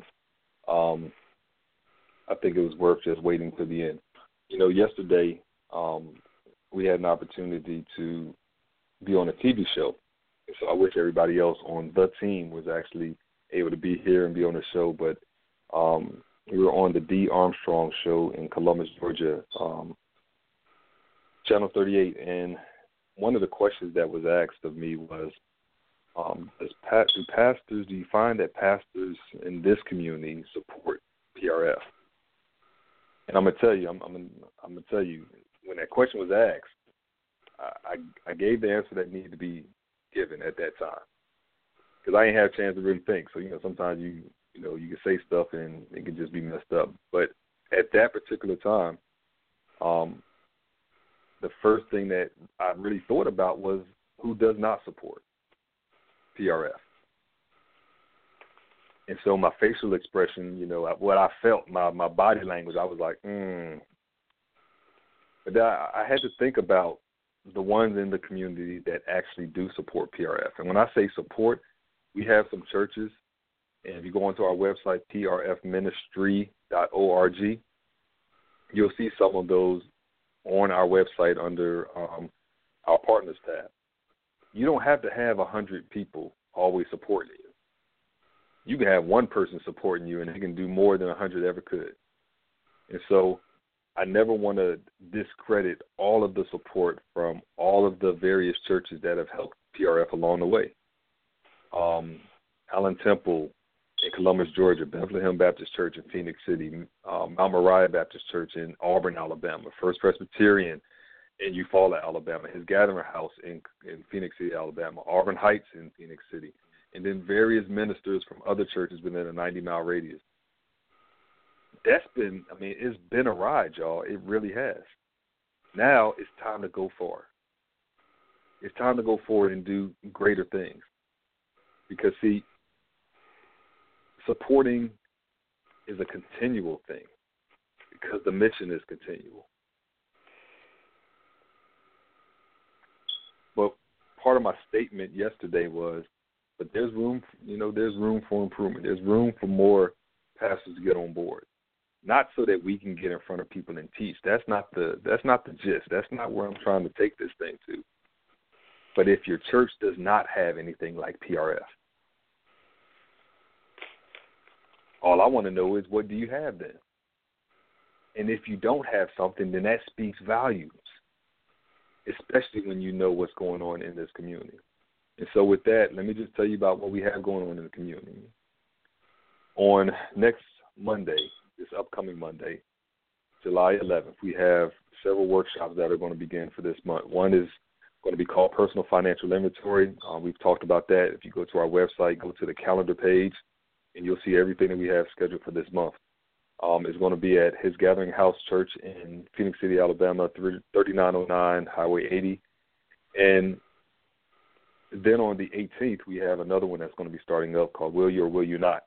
I think it was worth just waiting to the end. You know, yesterday we had an opportunity to be on a TV show. So I wish everybody else on the team was actually able to be here and be on the show, but we were on the Dee Armstrong show in Columbus, Georgia, Channel 38, and one of the questions that was asked of me was, do you find that pastors in this community support PRF? And I'm gonna tell you, when that question was asked, I gave the answer that needed to be given at that time, because I didn't have a chance to really think. So sometimes you can say stuff and it can just be messed up. But at that particular time, the first thing that I really thought about was who does not support PRF. And so my facial expression, what I felt, my body language, I was like, But I had to think about the ones in the community that actually do support PRF. And when I say support, we have some churches, and if you go onto our website, prfministry.org, you'll see some of those on our website under our partners tab. You don't have to have 100 people always supporting you. You can have one person supporting you, and they can do more than 100 ever could. And so I never want to discredit all of the support from all of the various churches that have helped PRF along the way. Allen Temple in Columbus, Georgia, Bethlehem Baptist Church in Phoenix City, Mount Moriah Baptist Church in Auburn, Alabama, First Presbyterian in Eufaula, Alabama, his gathering house in Phoenix City, Alabama, Auburn Heights in Phoenix City, and then various ministers from other churches within a 90-mile radius. It's been a ride, y'all. It really has. Now it's time to go forward. It's time to go forward and do greater things. Because, see, supporting is a continual thing because the mission is continual. But part of my statement yesterday was, but there's room for improvement. There's room for more pastors to get on board. Not so that we can get in front of people and teach. That's not the gist. That's not where I'm trying to take this thing to. But if your church does not have anything like PRF, all I want to know is, what do you have then? And if you don't have something, then that speaks volumes, especially when you know what's going on in this community. And so with that, let me just tell you about what we have going on in the community. On next Monday, this upcoming Monday, July 11th, we have several workshops that are going to begin for this month. One is going to be called Personal Financial Inventory. We've talked about that. If you go to our website, go to the calendar page, and you'll see everything that we have scheduled for this month. It's going to be at His Gathering House Church in Phoenix City, Alabama, 3909 Highway 80. And then on the 18th, we have another one that's going to be starting up called Will You or Will You Not?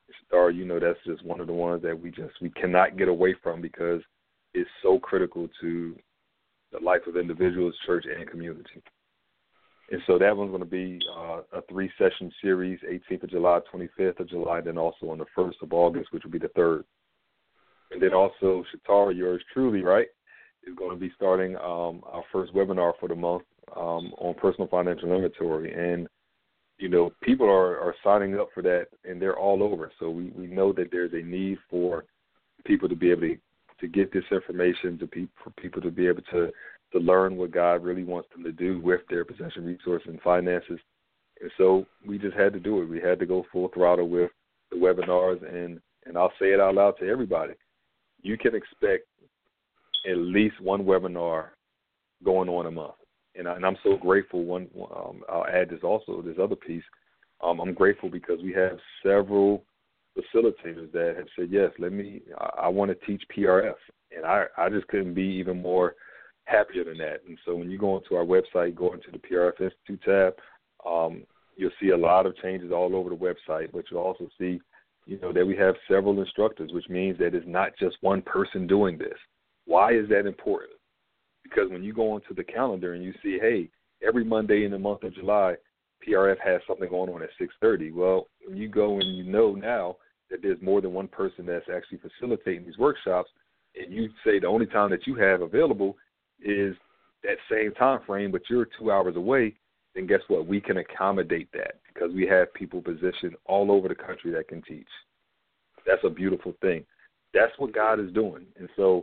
Star, you know that's just one of the ones that we cannot get away from because it's so critical to the life of individuals, church, and community. And so that one's going to be a 3-session series, 18th of July, 25th of July, then also on the 1st of August, which will be the 3rd. And then also, Shatara, yours truly, right, is going to be starting our first webinar for the month on personal financial inventory. And, you know, people are signing up for that, and they're all over. So we know that there's a need for people to be able to get this information, for people to be able to learn what God really wants them to do with their possession, resources, and finances. And so we just had to do it. We had to go full throttle with the webinars, and I'll say it out loud to everybody. You can expect at least one webinar going on a month. And I'm so grateful. I'll add this other piece. I'm grateful because we have several facilitators that have said, yes, I want to teach PRF. And I just couldn't be even more happier than that. And so when you go into our website, go into the PRF Institute tab, you'll see a lot of changes all over the website, but you'll also see, you know, that we have several instructors, which means that it's not just one person doing this. Why is that important? Because when you go onto the calendar and you see, hey, every Monday in the month of July, PRF has something going on at 6:30. Well, when you go and you know now that there's more than one person that's actually facilitating these workshops, and you say the only time that you have available is that same time frame, but you're 2 hours away, then guess what? We can accommodate that because we have people positioned all over the country that can teach. That's a beautiful thing. That's what God is doing. And so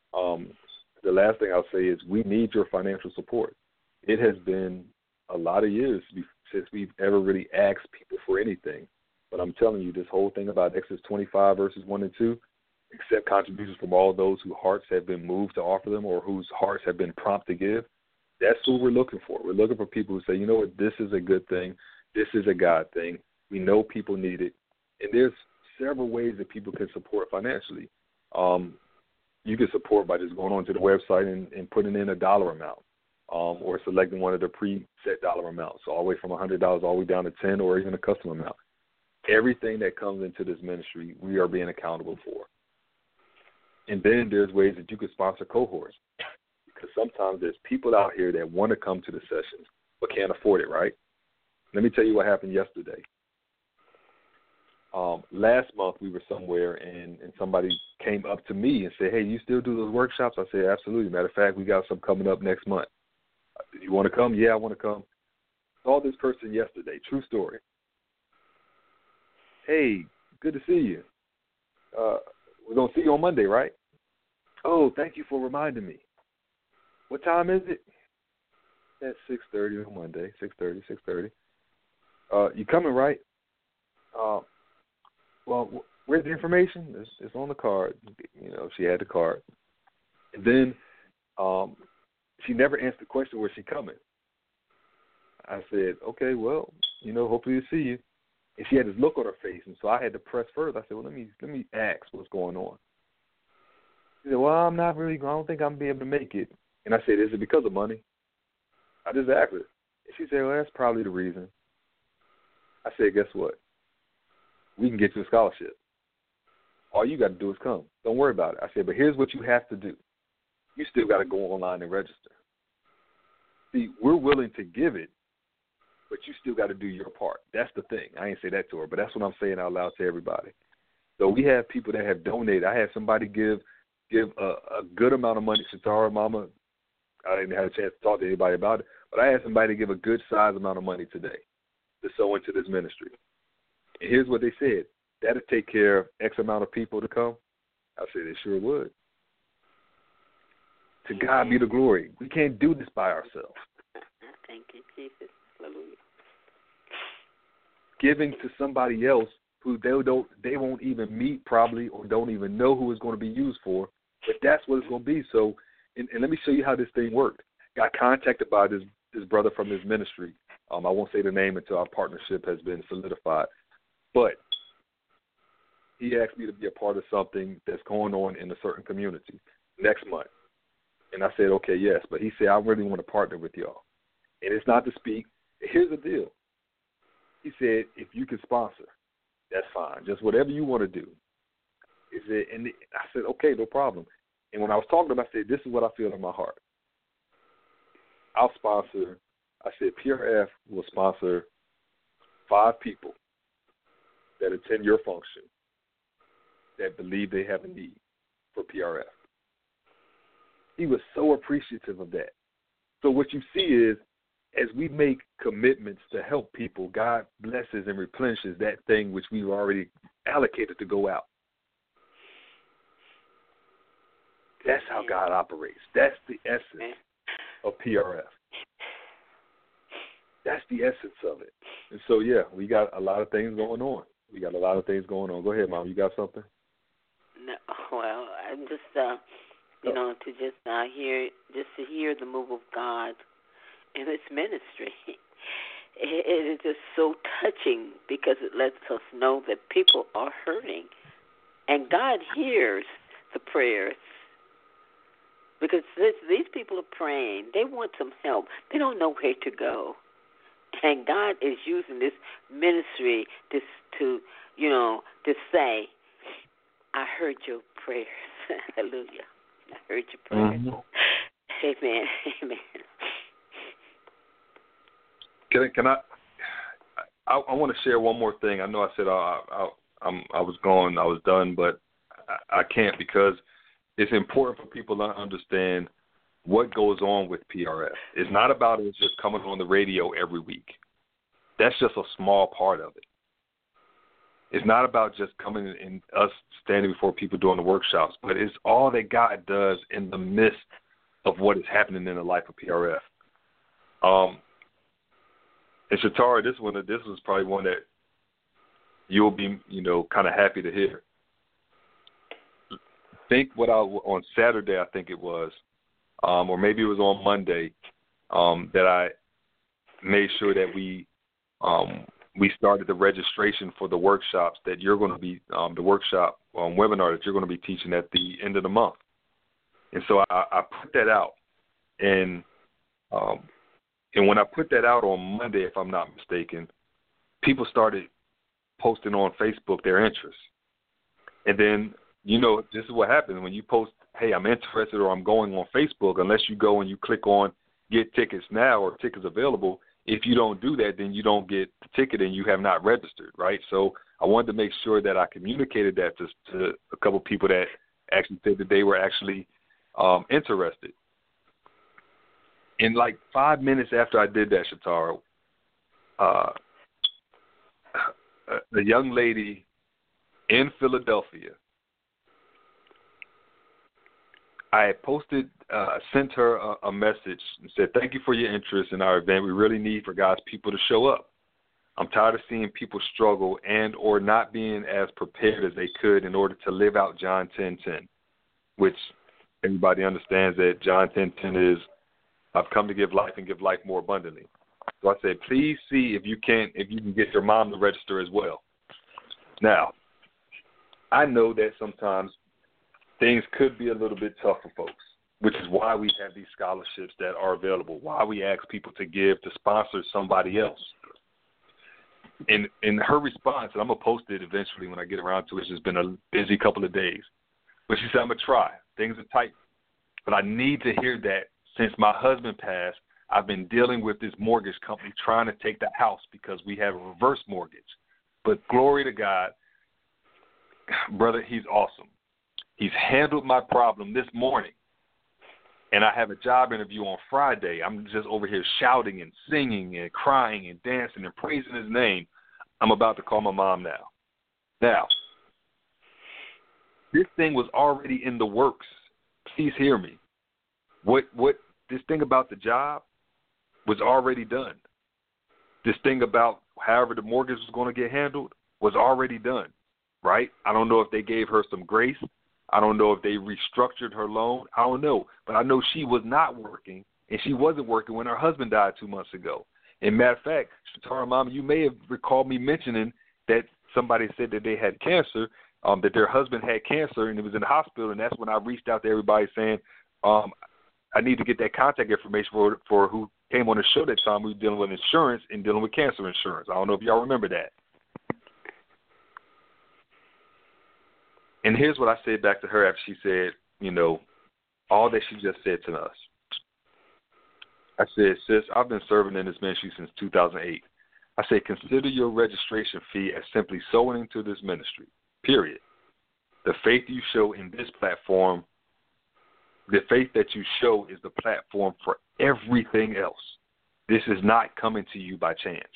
the last thing I'll say is we need your financial support. It has been a lot of years since we've ever really asked people for anything. But I'm telling you, this whole thing about Exodus 25, verses 1 and 2, accept contributions from all those whose hearts have been moved to offer them or whose hearts have been prompt to give, that's what we're looking for. We're looking for people who say, you know what, this is a good thing. This is a God thing. We know people need it. And there's several ways that people can support financially. You can support by just going onto the website and putting in a dollar amount or selecting one of the preset dollar amounts, all the way from $100 all the way down to $10 or even a custom amount. Everything that comes into this ministry, we are being accountable for. And then there's ways that you could sponsor cohorts because sometimes there's people out here that want to come to the sessions but can't afford it, right? Let me tell you what happened yesterday. Last month we were somewhere and somebody came up to me and said, hey, you still do those workshops? I said, absolutely. Matter of fact, we got some coming up next month. You want to come? Yeah, I want to come. Saw this person yesterday. True story. Hey, good to see you. We're going to see you on Monday, right? Oh, thank you for reminding me. What time is it? At 6:30 on Monday, 6:30. You coming, right? Well, where's the information? It's on the card. You know, she had the card. And then she never answered the question, where's she coming? I said, okay, well, you know, hopefully to see you. And she had this look on her face, and so I had to press further. I said, well, let me ask what's going on. She said, well, I don't think I'm going to be able to make it. And I said, is it because of money? I just asked her. And she said, well, that's probably the reason. I said, guess what? We can get you a scholarship. All you got to do is come. Don't worry about it. I said, but here's what you have to do. You still got to go online and register. See, we're willing to give it, but you still got to do your part. That's the thing. I ain't say that to her, but that's what I'm saying out loud to everybody. So we have people that have donated. I had somebody give a good amount of money. Shatara, Mama, I didn't have a chance to talk to anybody about it, but I had somebody give a good size amount of money today to sow into this ministry. And here's what they said. That'll take care of X amount of people to come. I said, it sure would. To God be the glory. We can't do this by ourselves. Thank you, Jesus. Hallelujah. Giving to somebody else who they won't even meet probably or don't even know who it's going to be used for, but that's what it's going to be. So, and let me show you how this thing worked. Got contacted by this brother from his ministry. I won't say the name until our partnership has been solidified. But he asked me to be a part of something that's going on in a certain community next month. And I said, okay, yes. But he said, I really want to partner with y'all. And it's not to speak. Here's the deal. He said, if you can sponsor, That's fine. Just whatever you want to do. And I said, okay, no problem. And when I was talking to them, I said, this is what I feel in my heart. I'll sponsor, I said, PRF will sponsor 5 people that attend your function that believe they have a need for PRF. He was so appreciative of that. So what you see is, as we make commitments to help people, God blesses and replenishes that thing which we've already allocated to go out. That's how God operates. That's the essence of PRF. That's the essence of it. And so, yeah, we got a lot of things going on. Go ahead, Mom. You got something? No, well, I'm just, to hear the move of God in this ministry. It is just so touching because it lets us know that people are hurting. And God hears the prayers. Because these people are praying. They want some help. They don't know where to go. And God is using this ministry to say, I heard your prayers. Hallelujah. I heard your prayers. Mm-hmm. Amen. Amen. Can I want to share one more thing. I know I said I was done, but I can't, because it's important for people to understand what goes on with PRF. It's not about it just coming on the radio every week. That's just a small part of it. It's not about just coming and us standing before people doing the workshops, but it's all that God does in the midst of what is happening in the life of PRF. And Shatara, this was probably one that you'll be, kind of happy to hear. On Saturday, I think it was, or maybe it was on Monday, that I made sure that we started the registration for the workshops that you're going to be, the workshop webinar that you're going to be teaching at the end of the month. And so I put that out, and when I put that out on Monday, if I'm not mistaken, people started posting on Facebook their interest. And then, this is what happens when you post, hey, I'm interested, or I'm going on Facebook, unless you go and you click on get tickets now or tickets available. If you don't do that, then you don't get the ticket and you have not registered, right? So I wanted to make sure that I communicated that to a couple of people that actually said that they were actually interested. And like 5 minutes after I did that, Shatara, a young lady in Philadelphia, I had sent her a message and said, thank you for your interest in our event. We really need for God's people to show up. I'm tired of seeing people struggle and or not being as prepared as they could in order to live out John 10:10, which everybody understands that John 10:10 is, I've come to give life and give life more abundantly. So I said, please see if you can get your mom to register as well. Now, I know that sometimes things could be a little bit tough for folks, which is why we have these scholarships that are available, why we ask people to give to sponsor somebody else. In her response, and I'm going to post it eventually when I get around to it, it's just been a busy couple of days, but she said, I'm going to try. Things are tight, but I need to hear that since my husband passed, I've been dealing with this mortgage company trying to take the house because we have a reverse mortgage. But glory to God, brother, he's awesome. He's handled my problem this morning, and I have a job interview on Friday. I'm just over here shouting and singing and crying and dancing and praising his name. I'm about to call my mom now. Now, this thing was already in the works. Please hear me. What this thing about the job was already done. This thing about however the mortgage was going to get handled was already done, right? I don't know if they gave her some grace. I don't know if they restructured her loan. I don't know. But I know she was not working, and she wasn't working when her husband died 2 months ago. And matter of fact, Shatara, Mama, you may have recalled me mentioning that somebody said that they had cancer, that their husband had cancer, and it was in the hospital, and that's when I reached out to everybody saying, I need to get that contact information for who came on the show that time. We were dealing with insurance and dealing with cancer insurance. I don't know if y'all remember that. And here's what I said back to her after she said, all that she just said to us. I said, sis, I've been serving in this ministry since 2008. I said, consider your registration fee as simply sowing into this ministry, period. The faith you show in this platform, the faith that you show is the platform for everything else. This is not coming to you by chance.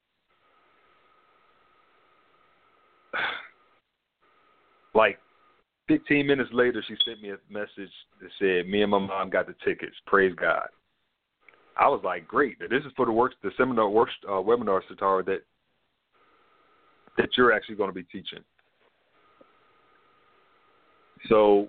Like 15 minutes later, she sent me a message that said, me and my mom got the tickets. Praise God. I was like, great. This is for the seminar webinar, Satara, that you're actually going to be teaching. So,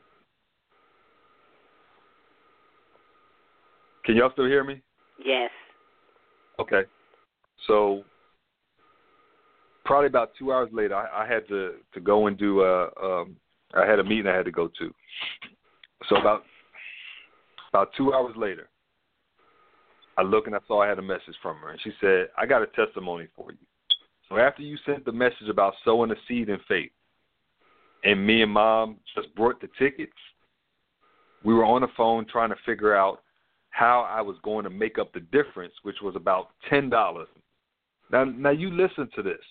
can y'all still hear me? Yes. Okay. So, probably about 2 hours later, I had to go and do I had a meeting I had to go to. So about 2 hours later, I look and I saw I had a message from her, and she said, I got a testimony for you. So after you sent the message about sowing a seed in faith, and me and Mom just brought the tickets, we were on the phone trying to figure out how I was going to make up the difference, which was about $10. Now you listen to this.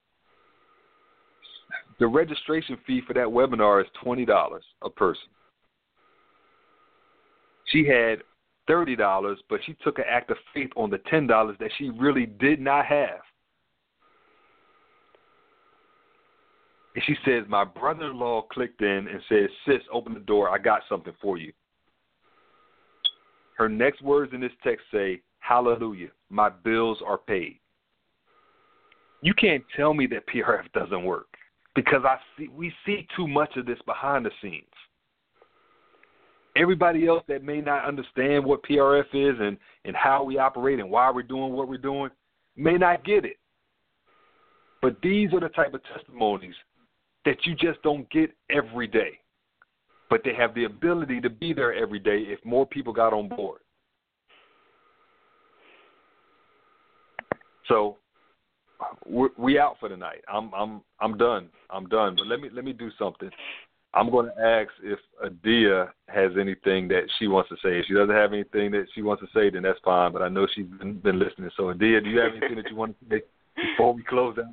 The registration fee for that webinar is $20 a person. She had $30, but she took an act of faith on the $10 that she really did not have. And she says, my brother-in-law clicked in and said, sis, open the door. I got something for you. Her next words in this text say, hallelujah, my bills are paid. You can't tell me that PRF doesn't work, because we see too much of this behind the scenes. Everybody else that may not understand what PRF is and how we operate and why we're doing what we're doing may not get it. But these are the type of testimonies that you just don't get every day. But they have the ability to be there every day if more people got on board. So we out for the night. I'm done. But let me do something. I'm going to ask if Adia has anything that she wants to say. If she doesn't have anything that she wants to say, then that's fine. But I know she's been listening. So, Adia, do you have anything that you want to say before we close down?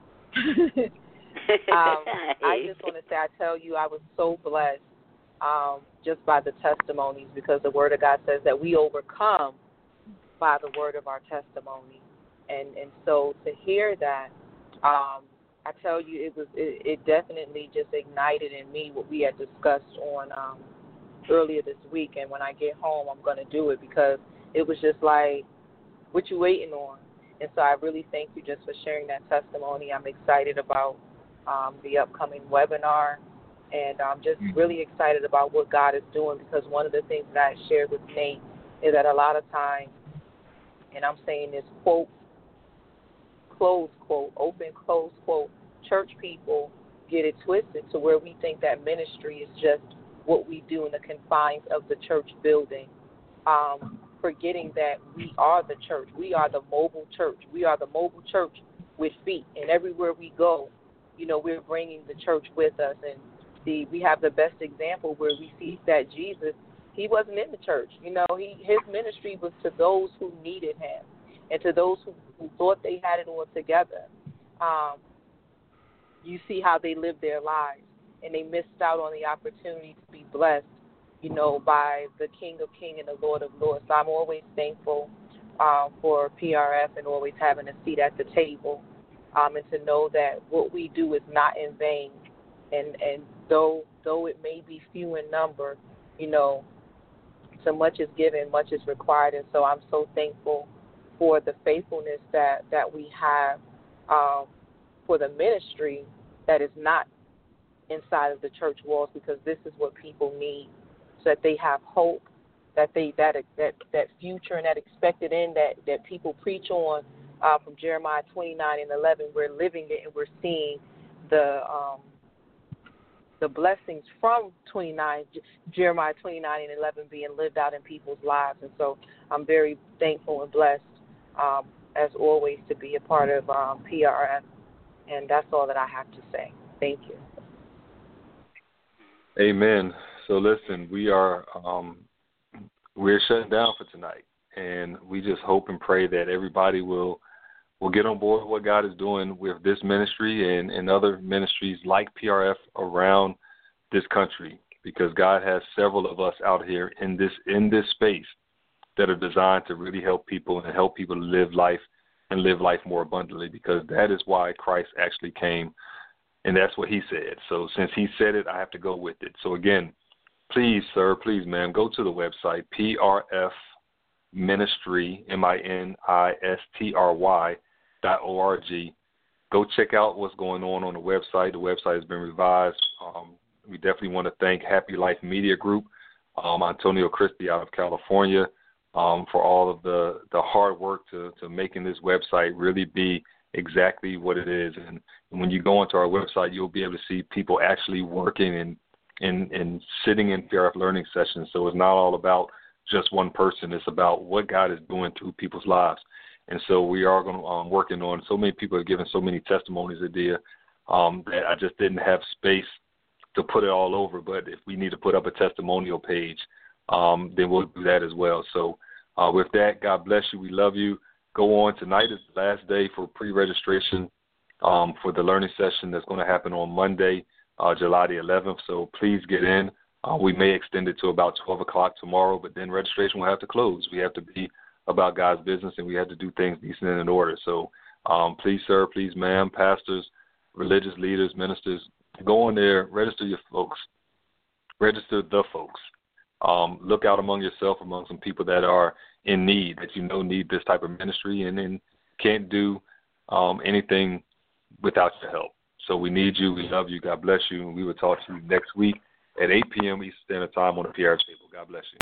I just want to say, I tell you, I was so blessed just by the testimonies, because the Word of God says that we overcome by the word of our testimony. And so to hear that, I tell you, it definitely just ignited in me what we had discussed on earlier this week. And when I get home, I'm going to do it, because it was just like, what you waiting on? And so I really thank you just for sharing that testimony. I'm excited about the upcoming webinar, and I'm just really excited about what God is doing, because one of the things that I shared with Nate is that a lot of times, and I'm saying this quote, close quote, open, close quote, church people get it twisted to where we think that ministry is just what we do in the confines of the church building, forgetting that we are the church. We are the mobile church. We are the mobile church with feet, and everywhere we go, we're bringing the church with us. And we have the best example where we see that Jesus, he wasn't in the church. His ministry was to those who needed him, and to those who thought they had it all together. You see how they lived their lives, and they missed out on the opportunity to be blessed, by the King of Kings and the Lord of Lords. So I'm always thankful for PRF and always having a seat at the table, and to know that what we do is not in vain. And though it may be few in number, so much is given, much is required. And so I'm so thankful for the faithfulness that we have for the ministry that is not inside of the church walls, because this is what people need, so that they have hope, that future and that expected end that people preach on from Jeremiah 29:11. We're living it, and we're seeing the blessings from Jeremiah 29:11 being lived out in people's lives. And so I'm very thankful and blessed, as always, to be a part of PRF. And that's all that I have to say. Thank you. Amen. So listen, we're shutting down for tonight, and we just hope and pray that everybody will get on board with what God is doing with this ministry and other ministries like PRF around this country, because God has several of us out here in this space that are designed to really help people and help people to live life and live life more abundantly, because that is why Christ actually came, and that's what he said. So since he said it, I have to go with it. So again, please, sir, please, ma'am, go to the website, PRFministry, MINISTRY.org. Go check out what's going on the website. The website has been revised. We definitely want to thank Happy Life Media Group, Antonio Christie out of California, for all of the hard work to making this website really be exactly what it is. And when you go onto our website, you'll be able to see people actually working and sitting in PRF learning sessions. So it's not all about just one person. It's about what God is doing through people's lives. And so we are going to working on, so many people have given so many testimonies, Adia, that I just didn't have space to put it all over. But if we need to put up a testimonial page, then we'll do that as well. So with that, God bless you. We love you. Go on. Tonight is the last day for pre-registration for the learning session that's going to happen on Monday, July the 11th. So please get in. We may extend it to about 12 o'clock tomorrow, but then registration will have to close. We have to be about God's business, and we have to do things decent and in order. So please, sir, please, ma'am, pastors, religious leaders, ministers, go on there, register your folks, register the folks. Look out among yourself, among some people that are in need, that you know need this type of ministry and then can't do anything without your help. So we need you. We love you. God bless you. And we will talk to you next week at 8 p.m. Eastern Standard Time on the PRF Table. God bless you.